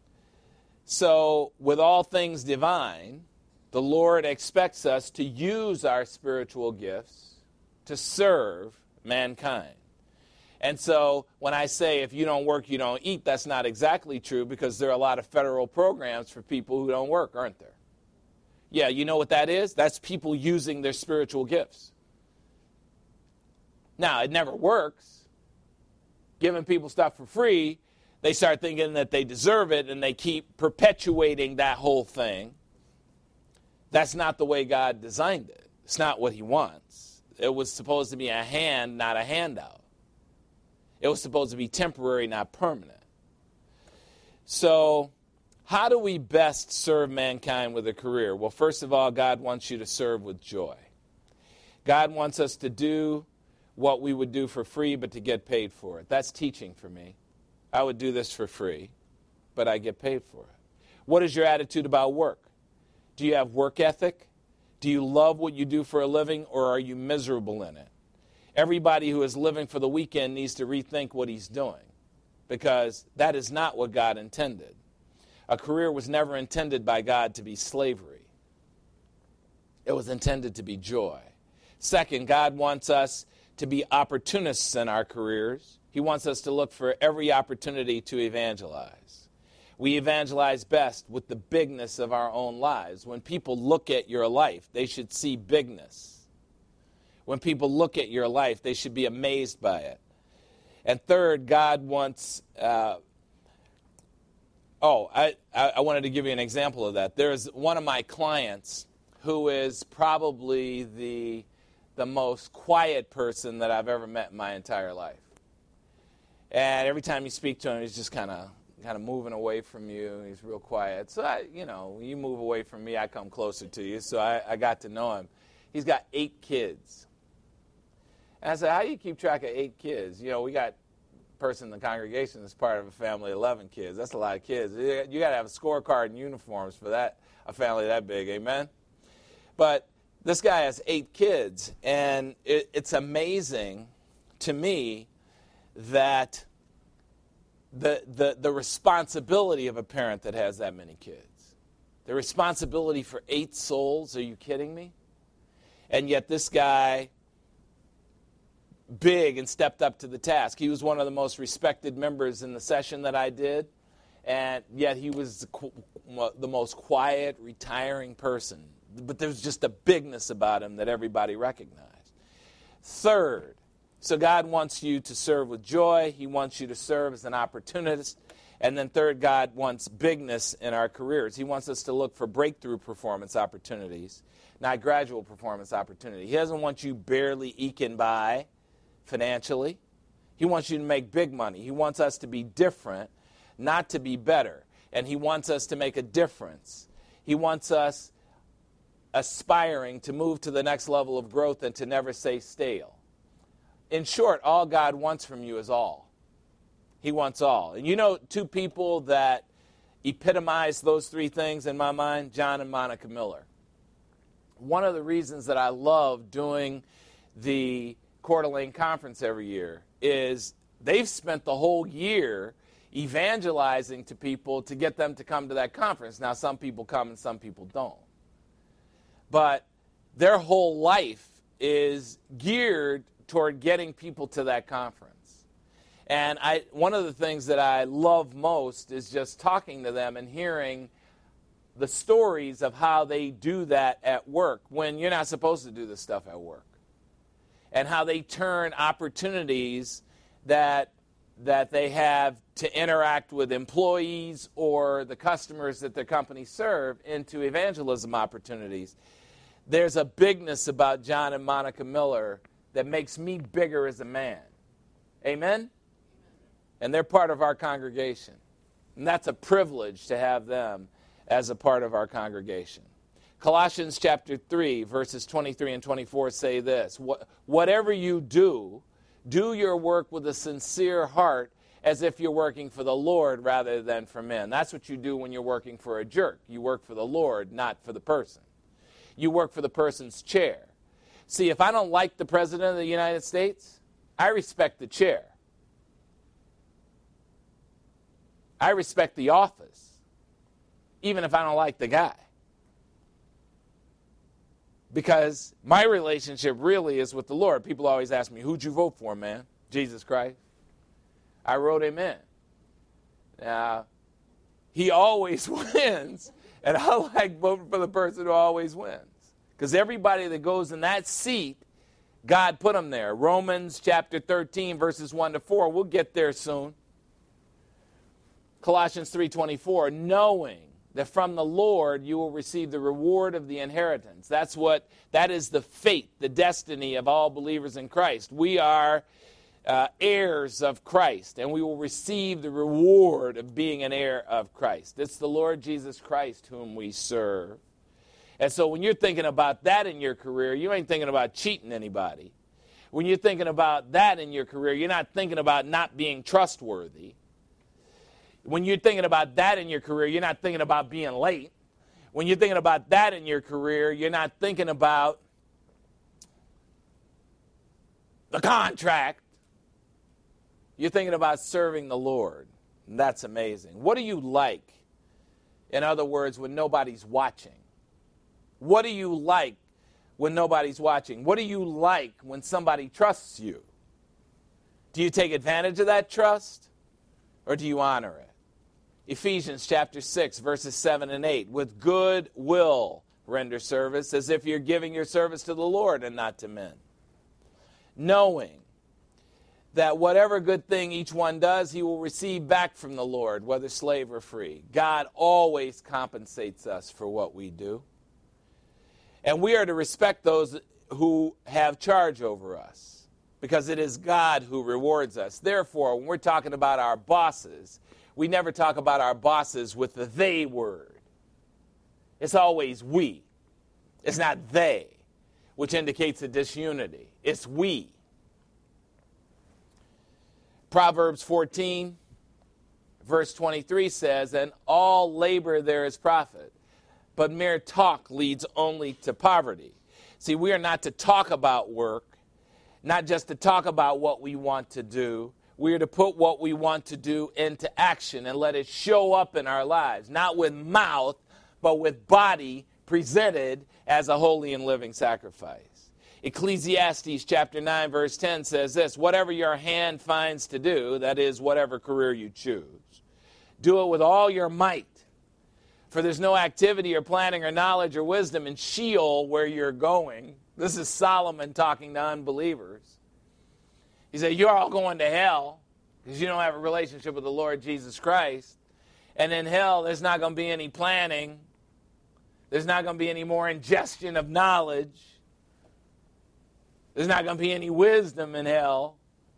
So, with all things divine, the Lord expects us to use our spiritual gifts to serve mankind. And so, when I say if you don't work, you don't eat, that's not exactly true, because there are a lot of federal programs for people who don't work, aren't there? Yeah, you know what that is? That's people using their spiritual gifts. Now, it never works. Giving people stuff for free, they start thinking that they deserve it, and they keep perpetuating that whole thing. That's not the way God designed it. It's not what he wants. It was supposed to be a hand, not a handout. It was supposed to be temporary, not permanent. So, how do we best serve mankind with a career? Well, first of all, God wants you to serve with joy. God wants us to do what we would do for free, but to get paid for it. That's teaching for me. I would do this for free, but I get paid for it. What is your attitude about work? Do you have work ethic? Do you love what you do for a living, or are you miserable in it? Everybody who is living for the weekend needs to rethink what he's doing, because that is not what God intended. A career was never intended by God to be slavery. It was intended to be joy. Second, God wants us to be opportunists in our careers. He wants us to look for every opportunity to evangelize. We evangelize best with the bigness of our own lives. When people look at your life, they should see bigness. When people look at your life, they should be amazed by it. And third, God wants... I wanted to give you an example of that. There's one of my clients who is probably the most quiet person that I've ever met in my entire life. And every time you speak to him, he's just kind of moving away from you. He's real quiet. So, you move away from me, I come closer to you. So I got to know him. He's got 8 kids. And I said, how do you keep track of 8 kids? We got a person in the congregation that's part of a family of 11 kids. That's a lot of kids. You got to have a scorecard and uniforms for that, a family that big, amen? But this guy has 8 kids, and it's amazing to me that the responsibility of a parent that has that many kids, the responsibility for 8 souls, are you kidding me? And yet this guy, big and stepped up to the task. He was one of the most respected members in the session that I did, and yet he was the most quiet, retiring person. But there's just a bigness about him that everybody recognized. Third, so God wants you to serve with joy. He wants you to serve as an opportunist. And then third, God wants bigness in our careers. He wants us to look for breakthrough performance opportunities, not gradual performance opportunity. He doesn't want you barely eking by financially. He wants you to make big money. He wants us to be different, not to be better. And he wants us to make a difference. He wants us aspiring to move to the next level of growth and to never stay stale. In short, all God wants from you is all. He wants all. And you know two people that epitomize those three things in my mind? John and Monica Miller. One of the reasons that I love doing the Coeur d'Alene Conference every year is they've spent the whole year evangelizing to people to get them to come to that conference. Now, some people come and some people don't. But their whole life is geared toward getting people to that conference. And one of the things that I love most is just talking to them and hearing the stories of how they do that at work when you're not supposed to do this stuff at work. And how they turn opportunities that they have to interact with employees or the customers that their company serve into evangelism opportunities. There's a bigness about John and Monica Miller that makes me bigger as a man. Amen? And they're part of our congregation. And that's a privilege to have them as a part of our congregation. Colossians chapter 3, verses 23 and 24 say this: whatever you do, do your work with a sincere heart as if you're working for the Lord rather than for men. That's what you do when you're working for a jerk. You work for the Lord, not for the person. You work for the person's chair. See, if I don't like the President of the United States, I respect the chair. I respect the office, even if I don't like the guy. Because my relationship really is with the Lord. People always ask me, who'd you vote for, man? Jesus Christ. I wrote him in. Now, he always wins, and I like voting for the person who always wins. Because everybody that goes in that seat, God put them there. Romans chapter 13, verses 1 to 4. We'll get there soon. Colossians 3:24, knowing that from the Lord you will receive the reward of the inheritance. That is the fate, the destiny of all believers in Christ. We are heirs of Christ, and we will receive the reward of being an heir of Christ. It's the Lord Jesus Christ whom we serve. And so when you're thinking about that in your career, you ain't thinking about cheating anybody. When you're thinking about that in your career, you're not thinking about not being trustworthy. When you're thinking about that in your career, you're not thinking about being late. When you're thinking about that in your career, you're not thinking about the contract. You're thinking about serving the Lord. And that's amazing. What do you like, in other words, when nobody's watching? What do you like when nobody's watching? What do you like when somebody trusts you? Do you take advantage of that trust, or do you honor it? Ephesians chapter 6, verses 7 and 8. With good will render service, as if you're giving your service to the Lord and not to men. Knowing that whatever good thing each one does, he will receive back from the Lord, whether slave or free. God always compensates us for what we do. And we are to respect those who have charge over us, because it is God who rewards us. Therefore, when we're talking about our bosses, we never talk about our bosses with the they word. It's always we. It's not they, which indicates a disunity. It's we. Proverbs 14, verse 23 says, and all labor there is profit, but mere talk leads only to poverty. See, we are not to talk about work, not just to talk about what we want to do. We are to put what we want to do into action and let it show up in our lives, not with mouth, but with body presented as a holy and living sacrifice. Ecclesiastes chapter 9, verse 10 says this: whatever your hand finds to do, that is, whatever career you choose, do it with all your might. For there's no activity or planning or knowledge or wisdom in Sheol where you're going. This is Solomon talking to unbelievers. He said, you're all going to hell because you don't have a relationship with the Lord Jesus Christ. And in hell, there's not going to be any planning. There's not going to be any more ingestion of knowledge. There's not going to be any wisdom in hell.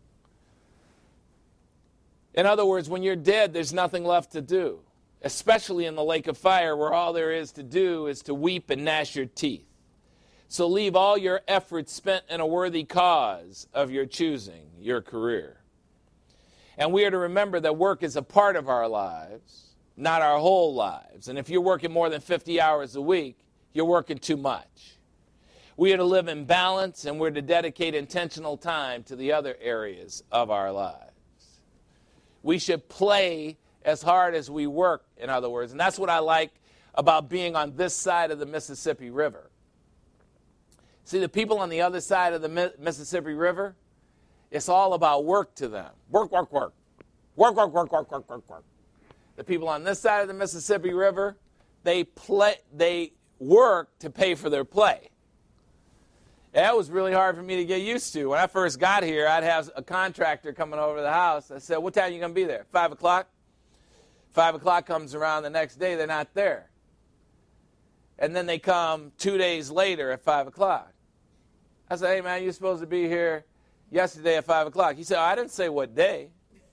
In other words, when you're dead, there's nothing left to do, especially in the lake of fire where all there is to do is to weep and gnash your teeth. So leave all your efforts spent in a worthy cause of your choosing, your career. And we are to remember that work is a part of our lives, not our whole lives. And if you're working more than 50 hours a week, you're working too much. We are to live in balance, and we're to dedicate intentional time to the other areas of our lives. We should play as hard as we work, in other words. And that's what I like about being on this side of the Mississippi River. See, the people on the other side of the Mississippi River, it's all about work to them. Work, work, work. Work, work, work, work, work, work, work. The people on this side of the Mississippi River, they work to pay for their play. That was really hard for me to get used to. When I first got here, I'd have a contractor coming over to the house. I said, what time are you going to be there? 5 o'clock? 5 o'clock comes around the next day, they're not there. And then they come 2 days later at 5 o'clock. I said, hey, man, you're supposed to be here yesterday at 5 o'clock. He said, I didn't say what day.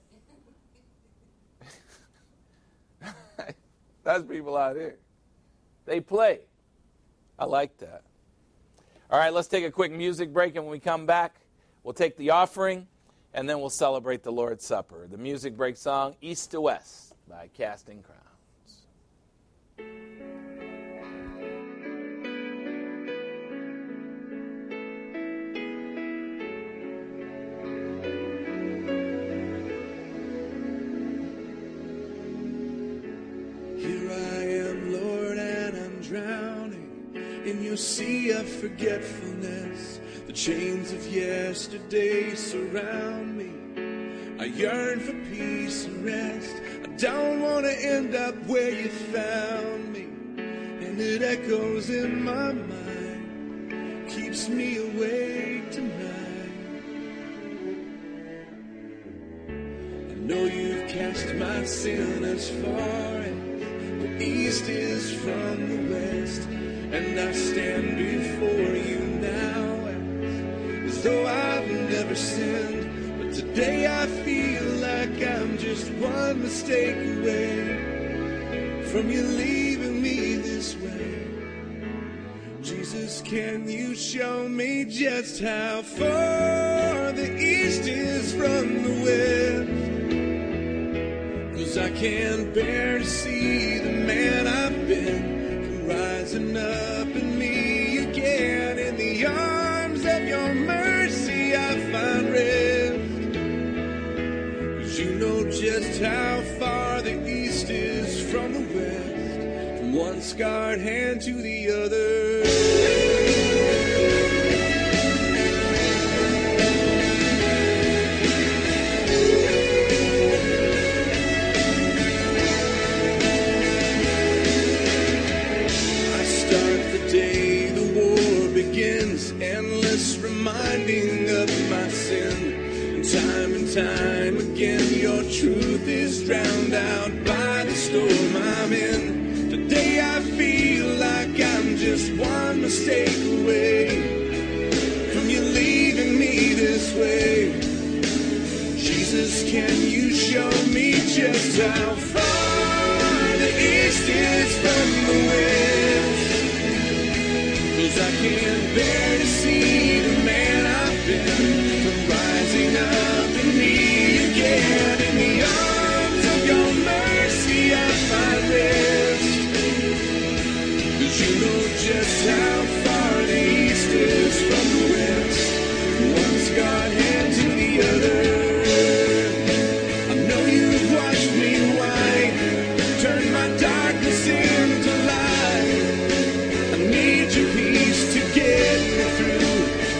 That's people out here. They play. I like that. All right, let's take a quick music break, and when we come back, we'll take the offering, and then we'll celebrate the Lord's Supper. The music break song, East to West by Casting Crowns. In your sea of forgetfulness, the chains of yesterday surround me. I yearn for peace and rest. I don't want to end up where you found me. And it echoes in my mind, keeps me awake tonight. I know you've cast my sin as far as the east is from the west. And I stand before you now as though I've never sinned. But today I feel like I'm just one mistake away from you leaving me this way. Jesus, can you show me just how far the east is from the west? 'Cause I can't bear to see the man I've been rising up in me again. In the arms of your mercy I find rest. 'Cause you know just how far the east is from the west, from one scarred hand to the other. Endless reminding of my sin. And time again your truth is drowned out by the storm I'm in. Today I feel like I'm just one mistake away from you leaving me this way. Jesus, can you show me just how far the east is from the west? 'Cause I can't bear to see the man I've been from rising up in me again. In the arms of your mercy I find rest. 'Cause you know just how far the east is from the west, from one scarred hand to the other. I know you've washed me white, turned my darkness into light. I need your peace to get me through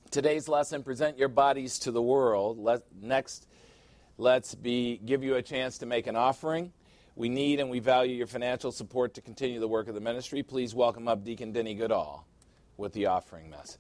Today's lesson, present your bodies to the world. Next, let's give you a chance to make an offering. We need and we value your financial support to continue the work of the ministry. Please welcome up Deacon Denny Goodall with the offering message.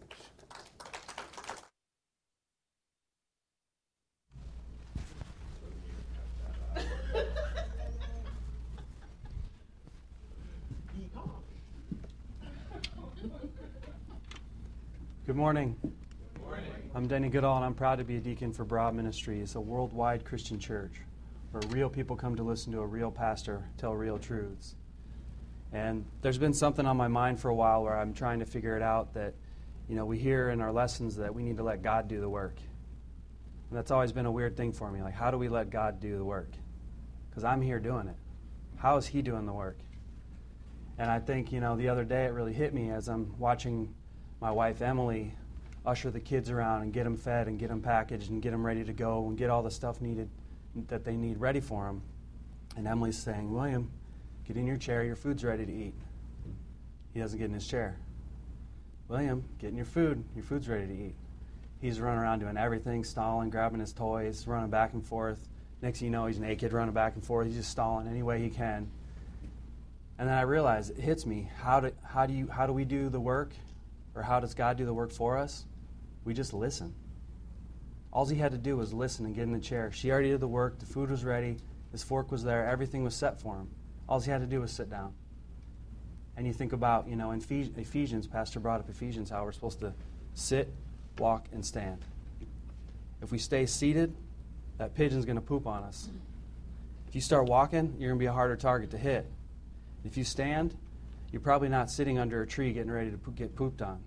Good morning. Good morning. I'm Denny Goodall, and I'm proud to be a deacon for Broad Ministries, a worldwide Christian church where real people come to listen to a real pastor tell real truths. And there's been something on my mind for a while where I'm trying to figure it out that, we hear in our lessons that we need to let God do the work. And that's always been a weird thing for me. Like, how do we let God do the work? Because I'm here doing it. How is He doing the work? And I think, the other day it really hit me as I'm watching my wife, Emily, usher the kids around and get them fed and get them packaged and get them ready to go and get all the stuff needed that they need ready for them. And Emily's saying, William, get in your chair, your food's ready to eat. He doesn't get in his chair. William, get in your food's ready to eat. He's running around doing everything, stalling, grabbing his toys, running back and forth. Next thing you know, he's naked, running back and forth. He's just stalling any way he can. And then I realize, it hits me, how do we do the work? Or how does God do the work for us? We just listen. All he had to do was listen and get in the chair. She already did the work. The food was ready. His fork was there. Everything was set for him. All he had to do was sit down. And you think about, in Ephesians, Pastor brought up Ephesians, how we're supposed to sit, walk, and stand. If we stay seated, that pigeon's going to poop on us. If you start walking, you're going to be a harder target to hit. If you stand, you're probably not sitting under a tree getting ready to get pooped on.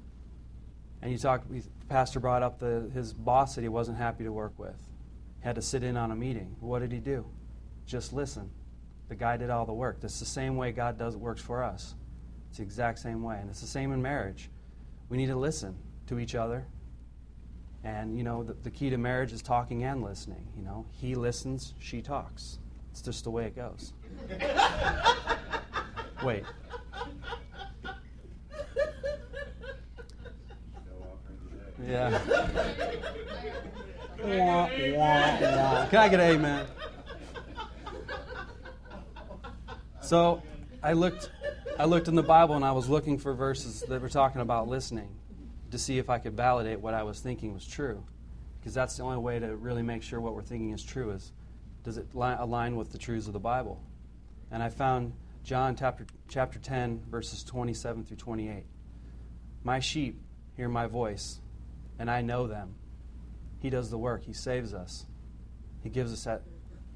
And Pastor brought up his boss that he wasn't happy to work with. He had to sit in on a meeting. What did he do? Just listen. The guy did all the work. That's the same way God works for us. It's the exact same way. And it's the same in marriage. We need to listen to each other. And, the key to marriage is talking and listening. He listens, she talks. It's just the way it goes. Wait. Yeah. Wah, wah, wah. Can I get an amen? So I looked in the Bible and I was looking for verses that were talking about listening to see if I could validate what I was thinking was true. Because that's the only way to really make sure what we're thinking is true is, does it align with the truths of the Bible? And I found John chapter 10, verses 27 through 28. My sheep hear my voice, and I know them. He does the work. He saves us. He gives us that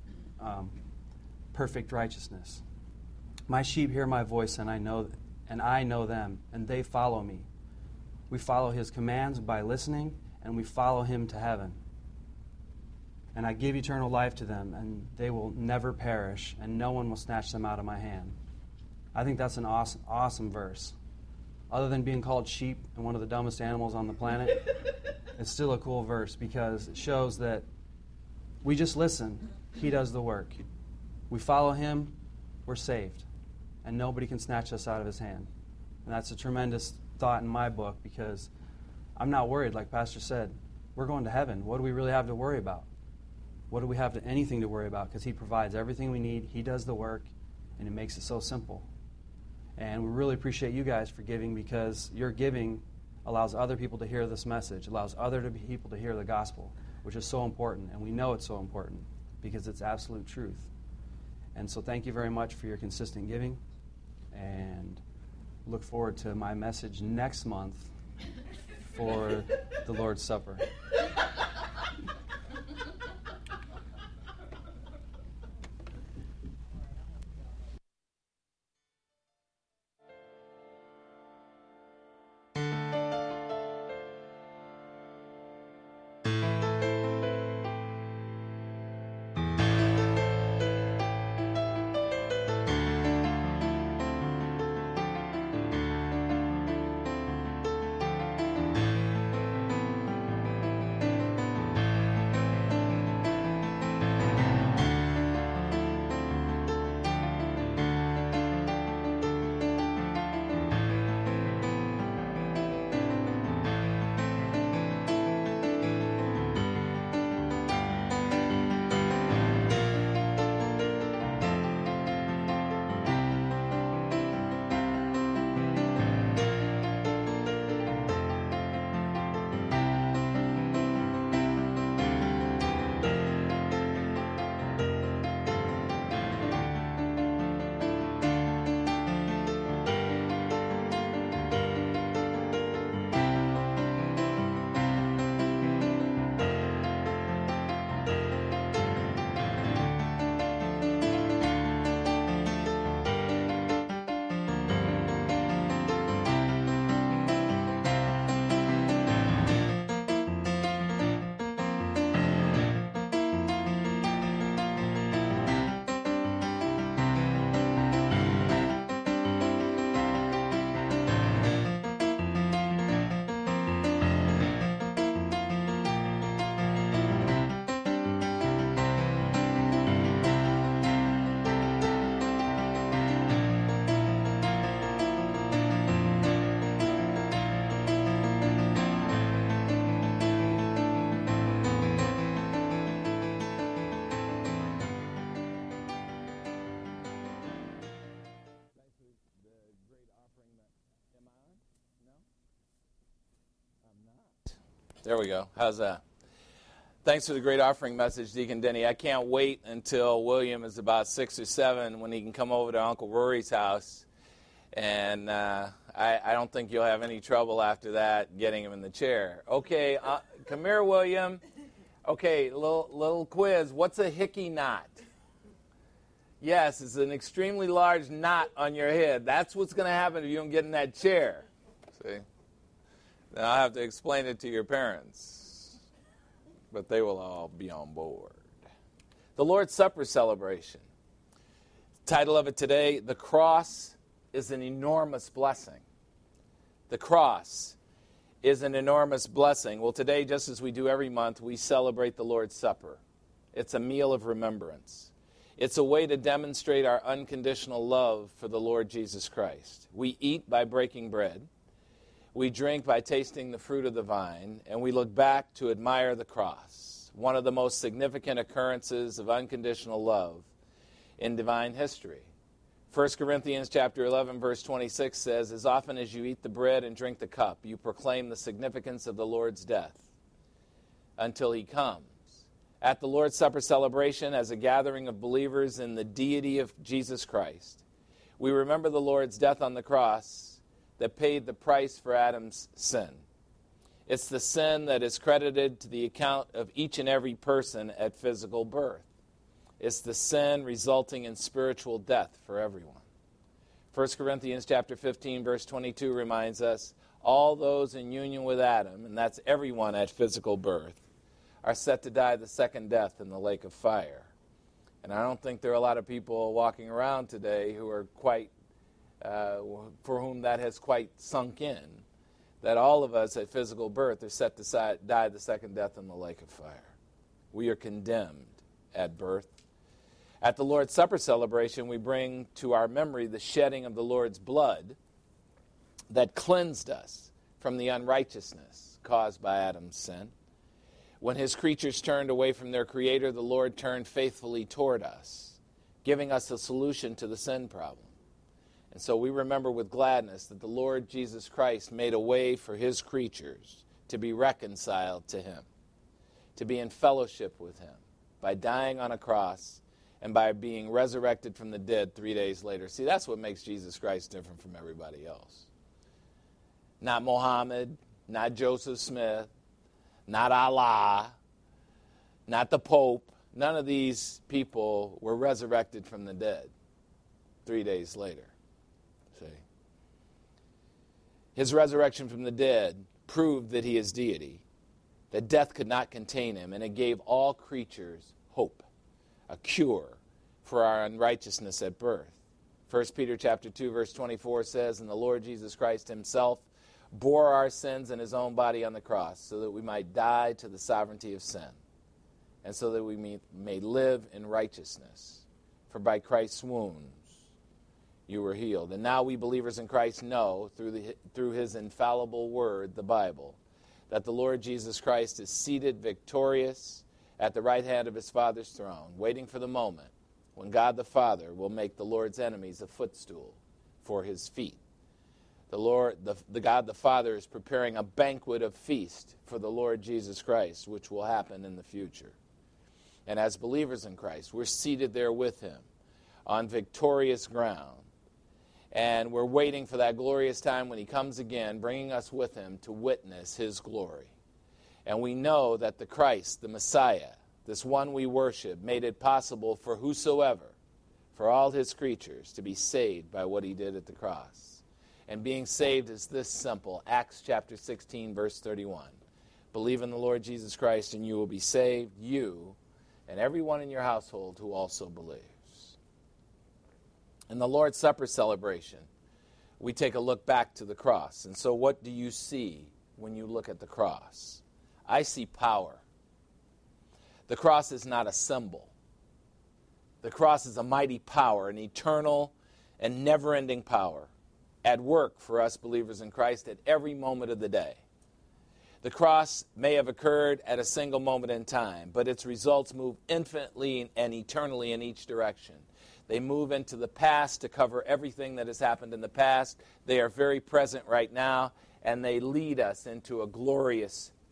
perfect righteousness. My sheep hear my voice, and I know them, and they follow me. We follow His commands by listening, and we follow Him to heaven. And I give eternal life to them, and they will never perish, and no one will snatch them out of my hand. I think that's an awesome, awesome verse. Other than being called sheep and one of the dumbest animals on the planet, it's still a cool verse because it shows that we just listen. He does the work. We follow Him, we're saved. And nobody can snatch us out of His hand. And that's a tremendous thought in my book because I'm not worried, like Pastor said. We're going to heaven. What do we really have to worry about? What do we have anything to worry about? Because He provides everything we need. He does the work, and it makes it so simple. And we really appreciate you guys for giving because your giving allows other people to hear this message, allows other people to hear the gospel, which is so important. And we know it's so important because it's absolute truth. And so thank you very much for your consistent giving. And look forward to my message next month for the Lord's Supper. There we go. How's that? Thanks for the great offering message, Deacon Denny. I can't wait until William is about 6 or 7 when he can come over to Uncle Rory's house. And I don't think you'll have any trouble after that getting him in the chair. Okay, come here, William. Okay, little quiz. What's a hickey knot? Yes, it's an extremely large knot on your head. That's what's going to happen if you don't get in that chair. See? Then I'll have to explain it to your parents. But they will all be on board. The Lord's Supper celebration. Title of it today, The Cross is an Enormous Blessing. The cross is an enormous blessing. Well, today, just as we do every month, we celebrate the Lord's Supper. It's a meal of remembrance. It's a way to demonstrate our unconditional love for the Lord Jesus Christ. We eat by breaking bread. We drink by tasting the fruit of the vine. And we look back to admire the cross, one of the most significant occurrences of unconditional love in divine history. 1 Corinthians chapter 11, verse 26 says, "As often as you eat the bread and drink the cup, you proclaim the significance of the Lord's death until he comes." At the Lord's Supper celebration, as a gathering of believers in the deity of Jesus Christ, we remember the Lord's death on the cross that paid the price for Adam's sin. It's the sin that is credited to the account of each and every person at physical birth. It's the sin resulting in spiritual death for everyone. 1 Corinthians chapter 15, verse 22 reminds us, all those in union with Adam, and that's everyone at physical birth, are set to die the second death in the lake of fire. And I don't think there are a lot of people walking around today who are quite, for whom that has quite sunk in, that all of us at physical birth are set to die the second death in the lake of fire. We are condemned at birth. At the Lord's Supper celebration, we bring to our memory the shedding of the Lord's blood that cleansed us from the unrighteousness caused by Adam's sin. When his creatures turned away from their Creator, the Lord turned faithfully toward us, giving us a solution to the sin problem. And so we remember with gladness that the Lord Jesus Christ made a way for his creatures to be reconciled to him, to be in fellowship with him, by dying on a cross and by being resurrected from the dead 3 days later. See, that's what makes Jesus Christ different from everybody else. Not Mohammed, not Joseph Smith, not Allah, not the Pope. None of these people were resurrected from the dead 3 days later. See? His resurrection from the dead proved that he is deity, that death could not contain him, and it gave all creatures hope, a cure for our unrighteousness at birth. 1 Peter chapter 2, verse 24 says, "And the Lord Jesus Christ himself bore our sins in his own body on the cross, so that we might die to the sovereignty of sin, and so that we may live in righteousness. For by Christ's wounds you were healed." And now we believers in Christ know, through his infallible word, the Bible, that the Lord Jesus Christ is seated victorious at the right hand of his Father's throne, waiting for the moment when God the Father will make the Lord's enemies a footstool for his feet. The God the Father is preparing a banquet of feast for the Lord Jesus Christ, which will happen in the future. And as believers in Christ, we're seated there with him on victorious ground. And we're waiting for that glorious time when he comes again, bringing us with him to witness his glory. And we know that the Christ, the Messiah, this one we worship, made it possible for whosoever, for all his creatures, to be saved by what he did at the cross. And being saved is this simple. Acts chapter 16, verse 31. Believe in the Lord Jesus Christ and you will be saved, you and everyone in your household who also believes. In the Lord's Supper celebration, we take a look back to the cross. And so what do you see when you look at the cross? I see power. The cross is not a symbol. The cross is a mighty power, an eternal and never-ending power at work for us believers in Christ at every moment of the day. The cross may have occurred at a single moment in time, but its results move infinitely and eternally in each direction. They move into the past to cover everything that has happened in the past. They are very present right now, and they lead us into a glorious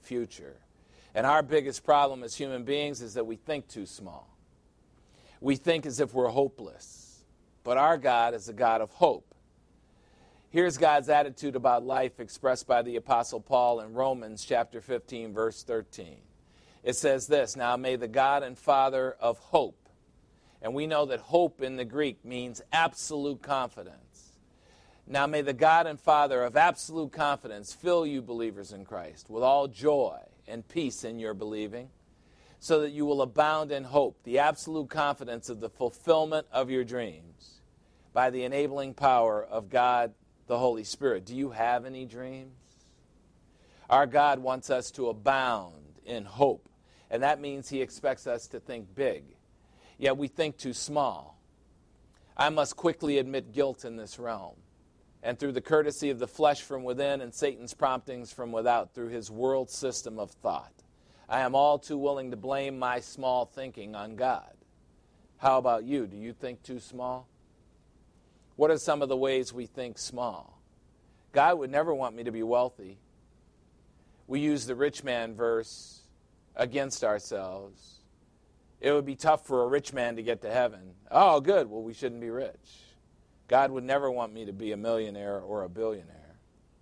future. And our biggest problem as human beings is that we think too small. We think as if we're hopeless. But our God is a God of hope. Here's God's attitude about life expressed by the Apostle Paul in Romans chapter 15, verse 13. It says this, "Now may the God and Father of hope," and we know that hope in the Greek means absolute confidence. "Now may the God and Father of absolute confidence fill you, believers in Christ, with all joy and peace in your believing, so that you will abound in hope," the absolute confidence of the fulfillment of your dreams, "by the enabling power of God the Holy Spirit." Do you have any dreams? Our God wants us to abound in hope, and that means He expects us to think big. Yet we think too small. I must quickly admit guilt in this realm, and through the courtesy of the flesh from within and Satan's promptings from without, through his world system of thought, I am all too willing to blame my small thinking on God. How about you? Do you think too small? What are some of the ways we think small? God would never want me to be wealthy. We use the rich man verse against ourselves. It would be tough for a rich man to get to heaven. Oh, good. Well, we shouldn't be rich. God would never want me to be a millionaire or a billionaire.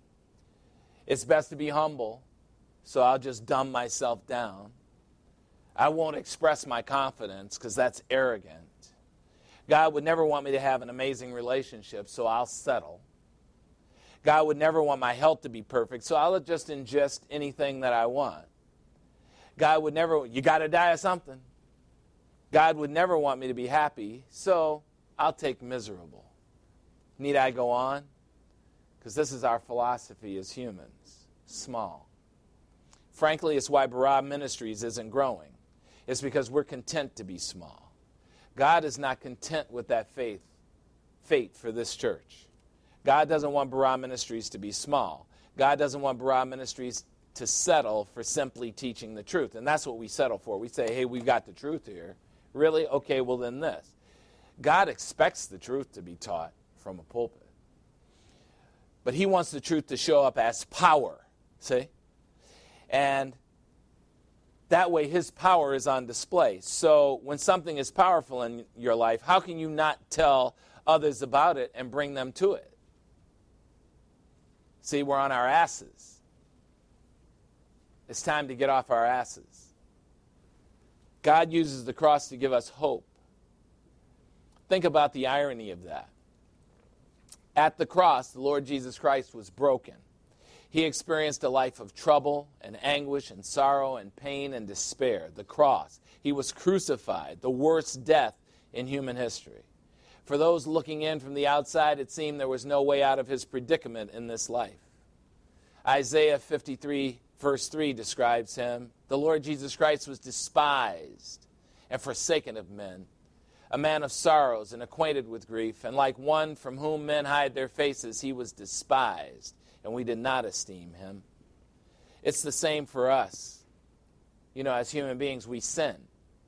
It's best to be humble, so I'll just dumb myself down. I won't express my confidence because that's arrogant. God would never want me to have an amazing relationship, so I'll settle. God would never want my health to be perfect, so I'll just ingest anything that I want. God would never, you got to die of something. God would never want me to be happy, so I'll take miserable. Need I go on? Because this is our philosophy as humans, small. Frankly, it's why Barab Ministries isn't growing. It's because we're content to be small. God is not content with that fate for this church. God doesn't want Barab Ministries to be small. God doesn't want Barab Ministries to settle for simply teaching the truth. And that's what we settle for. We say, hey, we've got the truth here. Really? Okay, well then this. God expects the truth to be taught from a pulpit. But He wants the truth to show up as power. See? And that way His power is on display. So when something is powerful in your life, how can you not tell others about it and bring them to it? See, we're on our asses. It's time to get off our asses. God uses the cross to give us hope. Think about the irony of that. At the cross, the Lord Jesus Christ was broken. He experienced a life of trouble and anguish and sorrow and pain and despair. The cross. He was crucified, the worst death in human history. For those looking in from the outside, it seemed there was no way out of His predicament in this life. Isaiah 53, verse 3 describes Him. The Lord Jesus Christ was despised and forsaken of men, a man of sorrows and acquainted with grief, and like one from whom men hide their faces, He was despised, and we did not esteem Him. It's the same for us. You know, as human beings, we sin.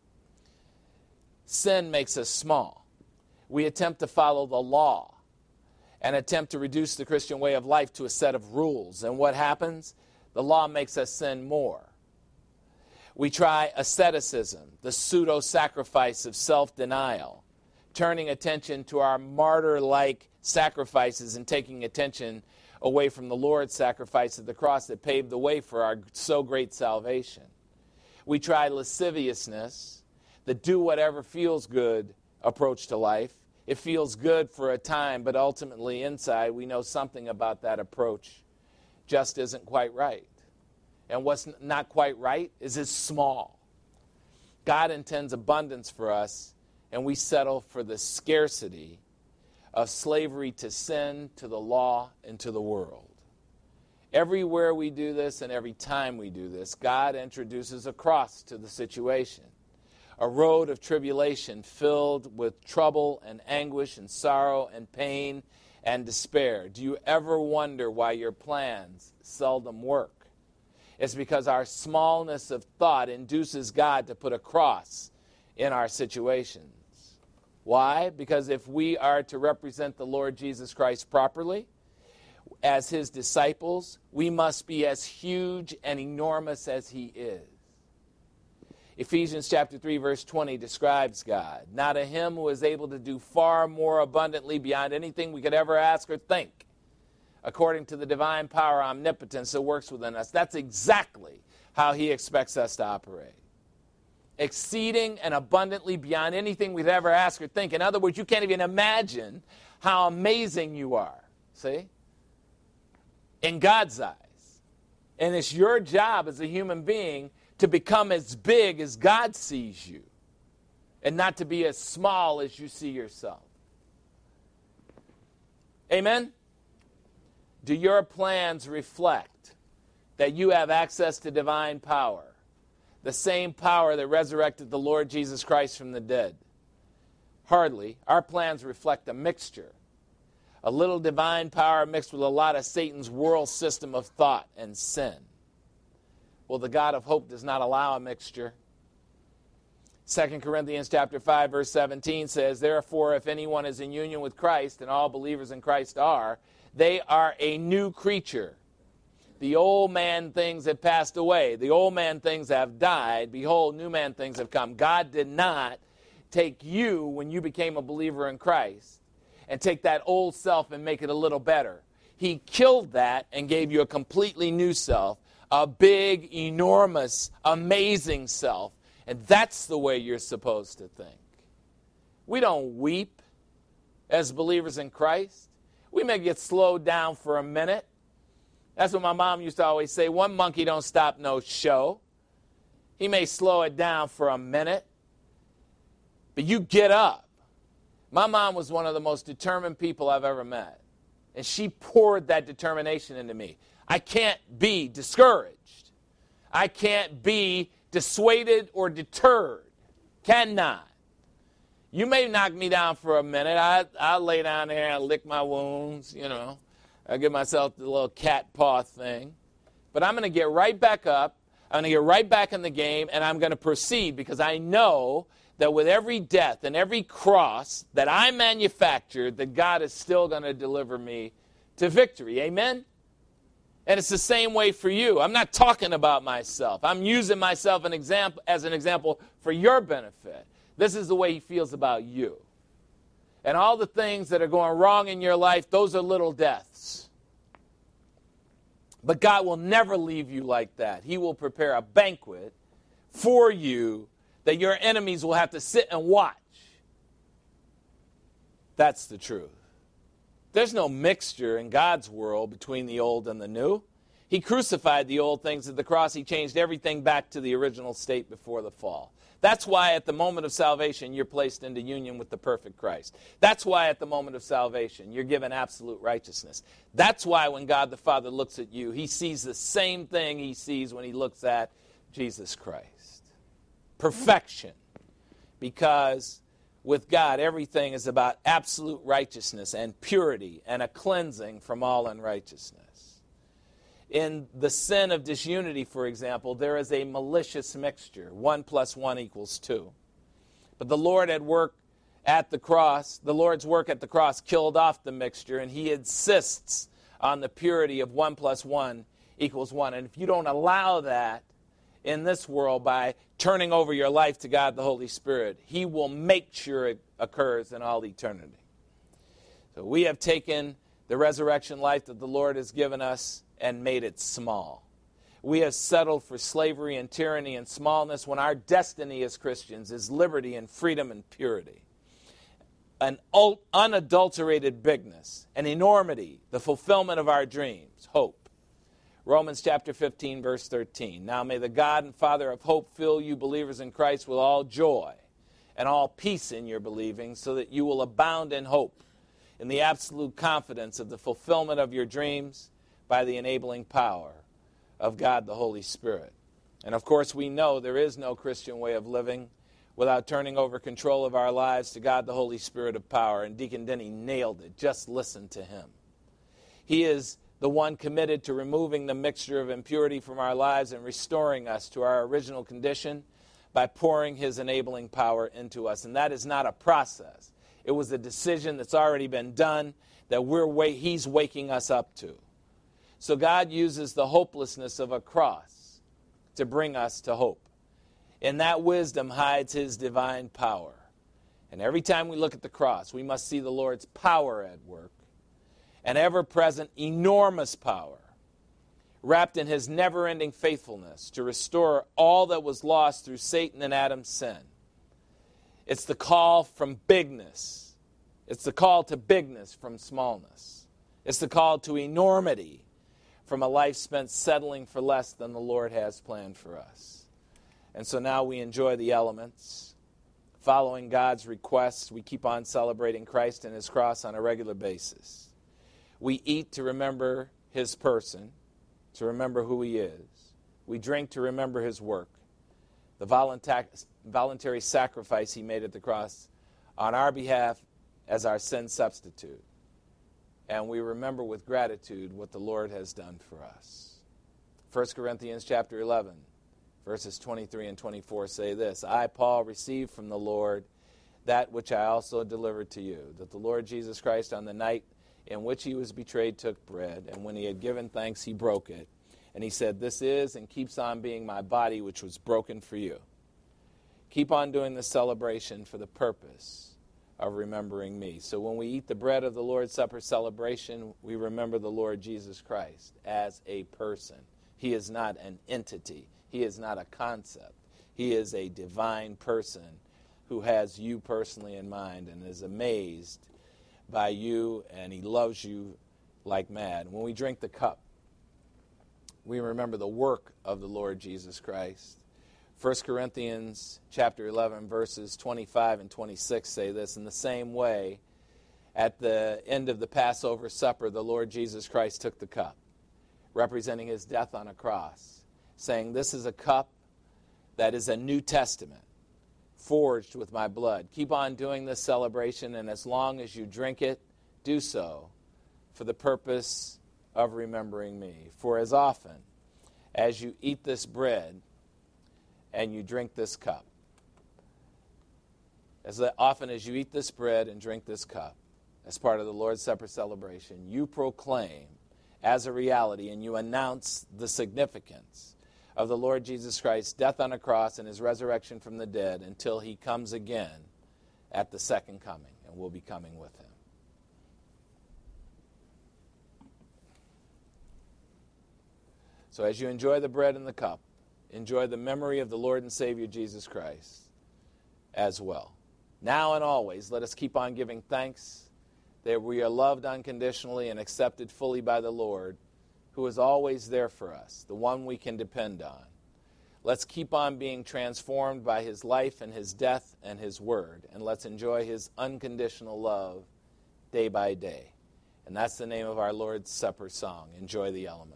Sin makes us small. We attempt to follow the law and attempt to reduce the Christian way of life to a set of rules. And what happens? The law makes us sin more. We try asceticism, the pseudo-sacrifice of self-denial, turning attention to our martyr-like sacrifices and taking attention away from the Lord's sacrifice of the cross that paved the way for our so great salvation. We try lasciviousness, the do whatever feels good approach to life. It feels good for a time, but ultimately inside we know something about that approach just isn't quite right. And what's not quite right is it's small. God intends abundance for us, and we settle for the scarcity of slavery to sin, to the law, and to the world. Everywhere we do this and every time we do this, God introduces a cross to the situation, a road of tribulation filled with trouble and anguish and sorrow and pain and despair. Do you ever wonder why your plans seldom work? It's because our smallness of thought induces God to put a cross in our situations. Why? Because if we are to represent the Lord Jesus Christ properly, as his disciples, we must be as huge and enormous as he is. Ephesians chapter 3, verse 20 describes God. Now to him who is able to do far more abundantly beyond anything we could ever ask or think, according to the divine power, omnipotence that works within us. That's exactly how he expects us to operate. Exceeding and abundantly beyond anything we'd ever ask or think. In other words, you can't even imagine how amazing you are. See? In God's eyes. And it's your job as a human being to become as big as God sees you and not to be as small as you see yourself. Amen? Do your plans reflect that you have access to divine power, the same power that resurrected the Lord Jesus Christ from the dead? Hardly. Our plans reflect a mixture. A little divine power mixed with a lot of Satan's world system of thought and sin. Well, the God of hope does not allow a mixture. 2 Corinthians chapter 5, verse 17 says, therefore, if anyone is in union with Christ, and all believers in Christ are, they are a new creature. The old man things have passed away. The old man things have died. Behold, new man things have come. God did not take you when you became a believer in Christ and take that old self and make it a little better. He killed that and gave you a completely new self, a big, enormous, amazing self. And that's the way you're supposed to think. We don't weep as believers in Christ. We may get slowed down for a minute. That's what my mom used to always say. One monkey don't stop no show. He may slow it down for a minute, but you get up. My mom was one of the most determined people I've ever met. And she poured that determination into me. I can't be discouraged. I can't be dissuaded or deterred. Cannot. You may knock me down for a minute. I'll lay down there and lick my wounds, you know. I'll give myself the little cat paw thing. But I'm going to get right back up. I'm going to get right back in the game, and I'm going to proceed because I know that with every death and every cross that I manufactured, that God is still going to deliver me to victory. Amen? And it's the same way for you. I'm not talking about myself. I'm using myself as an example for your benefit. This is the way he feels about you. And all the things that are going wrong in your life, those are little deaths. But God will never leave you like that. He will prepare a banquet for you that your enemies will have to sit and watch. That's the truth. There's no mixture in God's world between the old and the new. He crucified the old things at the cross. He changed everything back to the original state before the fall. That's why at the moment of salvation, you're placed into union with the perfect Christ. That's why at the moment of salvation, you're given absolute righteousness. That's why when God the Father looks at you, he sees the same thing he sees when he looks at Jesus Christ. Perfection. Because with God, everything is about absolute righteousness and purity and a cleansing from all unrighteousness. In the sin of disunity, for example, there is a malicious mixture. 1 + 1 = 2. But the Lord at work at the cross, the Lord's work at the cross killed off the mixture, and he insists on the purity of 1 + 1 = 1. And if you don't allow that in this world by turning over your life to God the Holy Spirit, he will make sure it occurs in all eternity. So we have taken the resurrection life that the Lord has given us and made it small. We have settled for slavery and tyranny and smallness when our destiny as Christians is liberty and freedom and purity. An unadulterated bigness, an enormity, the fulfillment of our dreams, hope. Romans chapter 15, verse 13. Now may the God and Father of hope fill you believers in Christ with all joy and all peace in your believing, so that you will abound in hope, in the absolute confidence of the fulfillment of your dreams, by the enabling power of God the Holy Spirit. And of course we know there is no Christian way of living without turning over control of our lives to God the Holy Spirit of power. And Deacon Denny nailed it. Just listen to him. He is the one committed to removing the mixture of impurity from our lives and restoring us to our original condition by pouring his enabling power into us. And that is not a process. It was a decision that's already been done that He's waking us up to. So God uses the hopelessness of a cross to bring us to hope. In that wisdom hides His divine power. And every time we look at the cross, we must see the Lord's power at work, an ever-present, enormous power, wrapped in His never-ending faithfulness to restore all that was lost through Satan and Adam's sin. It's the call from bigness. It's the call to bigness from smallness. It's the call to enormity from a life spent settling for less than the Lord has planned for us. And so now we enjoy the elements. Following God's requests, we keep on celebrating Christ and His cross on a regular basis. We eat to remember His person, to remember who He is. We drink to remember His work, the voluntary sacrifice He made at the cross on our behalf as our sin substitute. And we remember with gratitude what the Lord has done for us. 1 Corinthians chapter 11, verses 23 and 24 say this, I, Paul, received from the Lord that which I also delivered to you, that the Lord Jesus Christ on the night in which He was betrayed took bread, and when He had given thanks, He broke it. And He said, this is and keeps on being my body, which was broken for you. Keep on doing the celebration for the purpose of remembering me. So when we eat the bread of the Lord's Supper celebration, we remember the Lord Jesus Christ as a person. He is not an entity. He is not a concept. He is a divine person who has you personally in mind and is amazed by you, and He loves you like mad. When we drink the cup, we remember the work of the Lord Jesus Christ. 1 Corinthians chapter 11, verses 25 and 26 say this, in the same way, at the end of the Passover supper, the Lord Jesus Christ took the cup, representing His death on a cross, saying, this is a cup that is a New Testament, forged with my blood. Keep on doing this celebration, and as long as you drink it, do so for the purpose of remembering me. For as often as you eat this bread and you drink this cup, as often as you eat this bread and drink this cup, as part of the Lord's Supper celebration, you proclaim as a reality and you announce the significance of the Lord Jesus Christ's death on a cross and His resurrection from the dead until He comes again at the second coming, and we'll be coming with Him. So as you enjoy the bread and the cup, enjoy the memory of the Lord and Savior Jesus Christ as well. Now and always, let us keep on giving thanks that we are loved unconditionally and accepted fully by the Lord, who is always there for us, the one we can depend on. Let's keep on being transformed by His life and His death and His word, and let's enjoy His unconditional love day by day. And that's the name of our Lord's Supper song, Enjoy the Elements.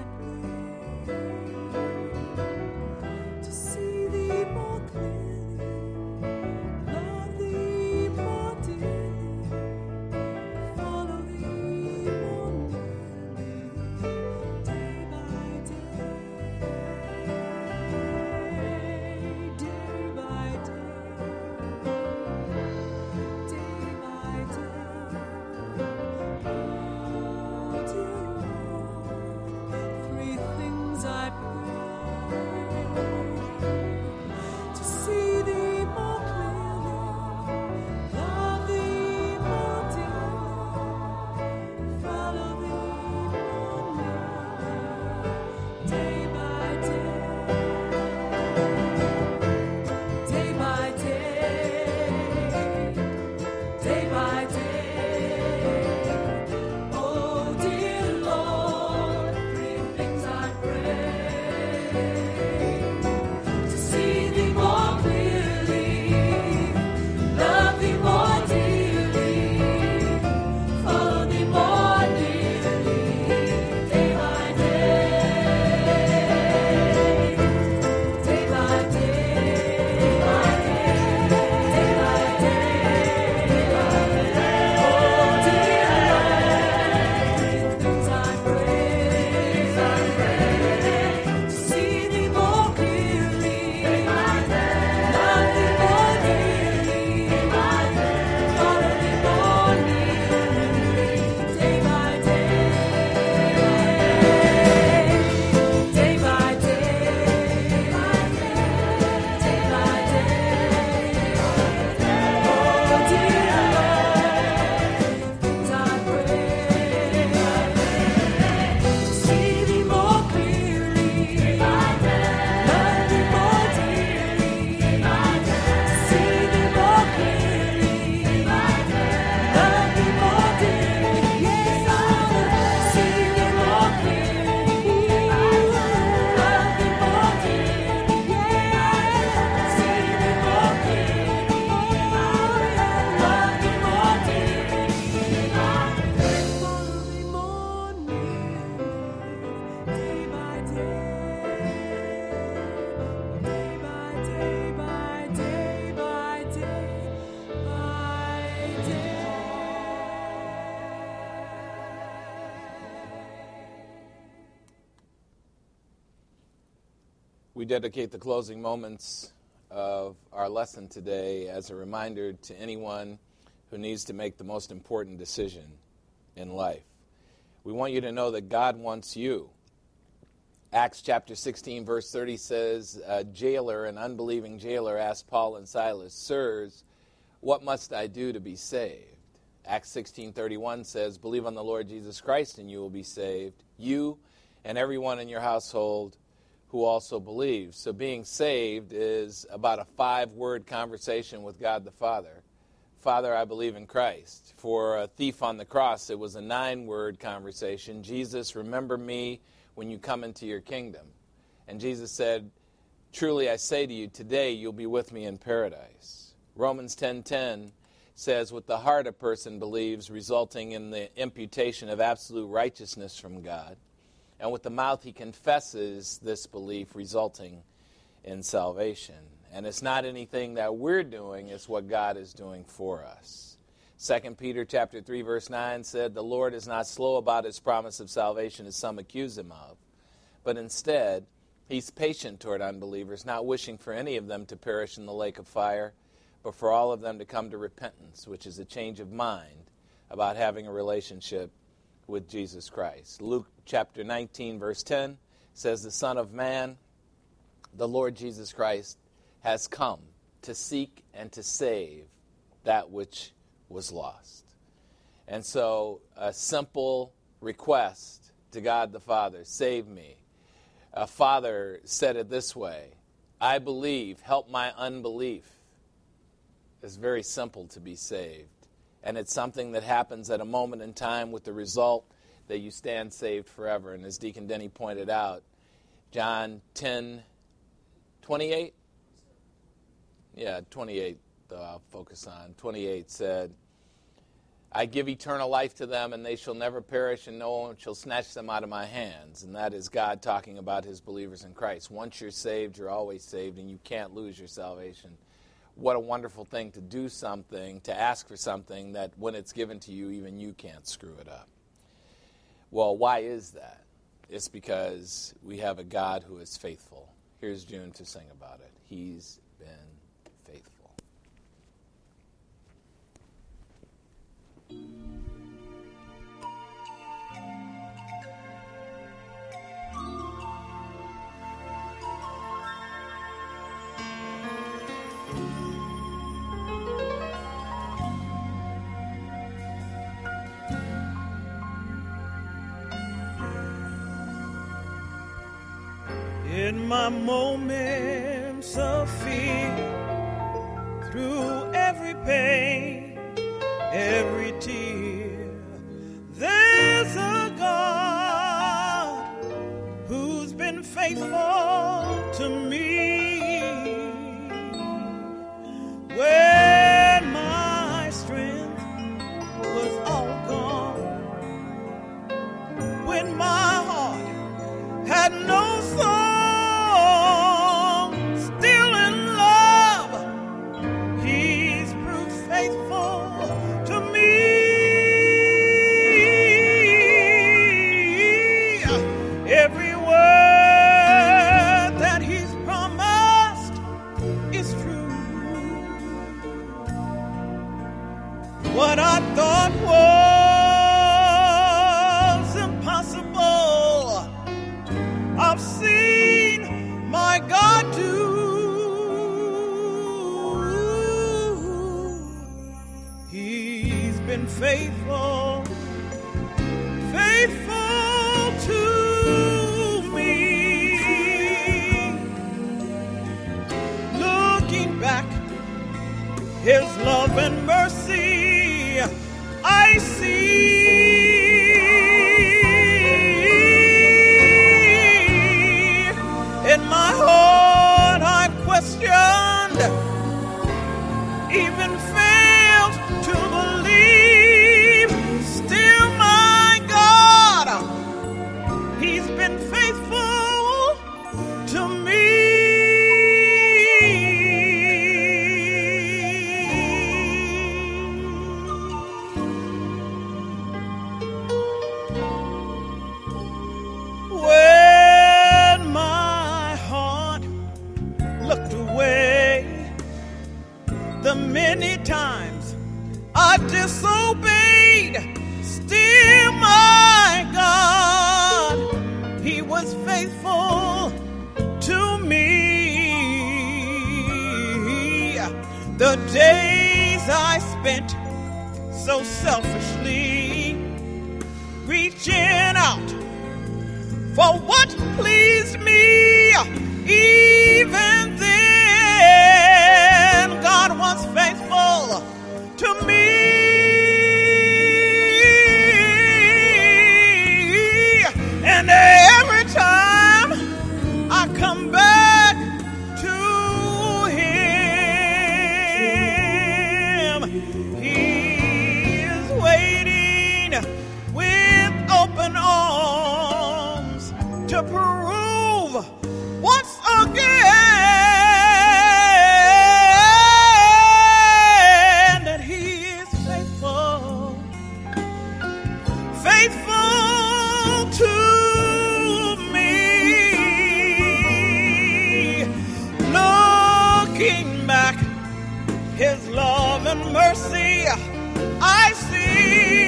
To see Thee more clearly. We dedicate the closing moments of our lesson today as a reminder to anyone who needs to make the most important decision in life. We want you to know that God wants you. Acts chapter 16, verse 30 says, a jailer, an unbelieving jailer, asked Paul and Silas, "Sirs, what must I do to be saved?" Acts 16:31 says, "Believe on the Lord Jesus Christ and you will be saved, you and everyone in your household who also believes." So being saved is about a 5-word conversation with God the Father. Father, I believe in Christ. For a thief on the cross, it was a 9-word conversation. Jesus, remember me when you come into your kingdom. And Jesus said, truly I say to you, today you'll be with me in paradise. Romans 10:10 says, with the heart a person believes, resulting in the imputation of absolute righteousness from God. And with the mouth he confesses this belief, resulting in salvation. And it's not anything that we're doing, it's what God is doing for us. 2 Peter chapter 3, verse 9 said, the Lord is not slow about his promise of salvation, as some accuse him of, but instead he's patient toward unbelievers, not wishing for any of them to perish in the lake of fire, but for all of them to come to repentance, which is a change of mind about having a relationship with Jesus Christ. Luke chapter 19, verse 10 says, the Son of Man, the Lord Jesus Christ, has come to seek and to save that which was lost. And so a simple request to God the Father, save me. A father said it this way, I believe, help my unbelief. It's very simple to be saved. And it's something that happens at a moment in time with the result that you stand saved forever. And as Deacon Denny pointed out, John 10:28? Yeah, 28 I'll focus on. 28 said, I give eternal life to them, and they shall never perish, and no one shall snatch them out of my hands. And that is God talking about his believers in Christ. Once you're saved, you're always saved, and you can't lose your salvation. What a wonderful thing to do something, to ask for something that when it's given to you, even you can't screw it up. Well, why is that? It's because we have a God who is faithful. Here's June to sing about it. He's been faithful. In my moments of fear, through every pain, every tear, there's a God who's been faithful to me. When my strength was all gone, when my heart had no song, what I thought was impossible, I've seen my God do. He's been faithful, faithful to me. Looking back, his love and mercy I see. In my heart I've questioned, even failed to believe reaching out for what pleased me. Even then, God was faithful to me. And every time I come back to Him, He is waiting with open arms to prove once again that He is faithful, faithful to me. Looking back, His love and mercy I see.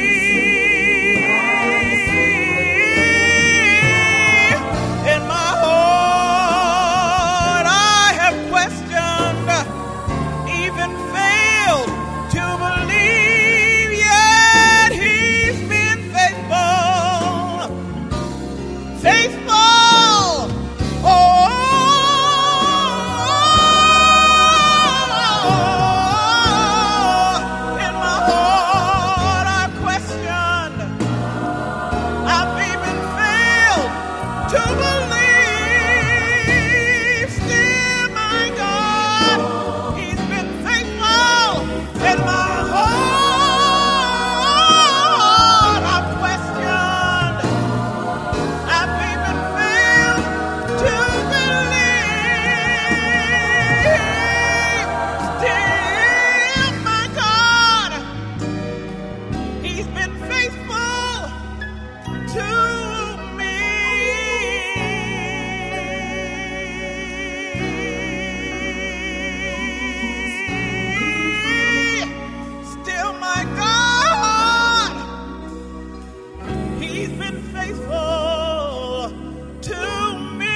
In my heart I have questioned, even failed to believe, yet He's been faithful, faithful. Oh, in my heart I questioned, I've even failed to believe. Still, my God, He's been faithful. In my heart I've questioned, I've even failed to believe. Still, my God, He's been faithful to me. Still, my God, He's been faithful to me.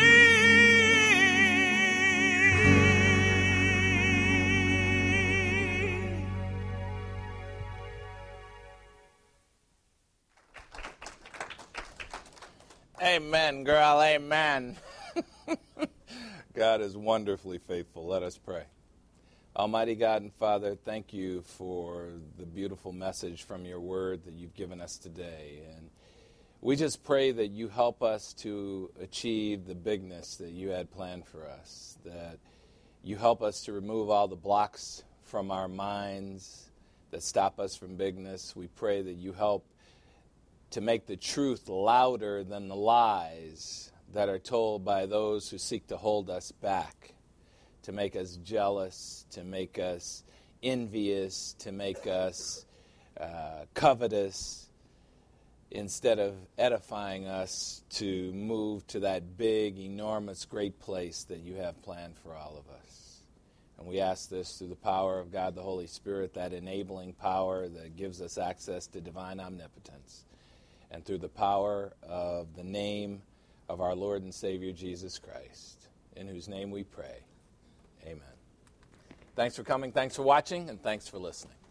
Amen, girl, amen. God is wonderfully faithful. Let us pray. Almighty God and Father, thank you for the beautiful message from your word that you've given us today. And we just pray that you help us to achieve the bigness that you had planned for us, that you help us to remove all the blocks from our minds that stop us from bigness. We pray that you help to make the truth louder than the lies that are told by those who seek to hold us back, to make us jealous, to make us envious, to make us covetous, instead of edifying us to move to that big, enormous, great place that you have planned for all of us. And we ask this through the power of God the Holy Spirit, that enabling power that gives us access to divine omnipotence, and through the power of the name of our Lord and Savior Jesus Christ, in whose name we pray. Amen. Thanks for coming, thanks for watching, and thanks for listening.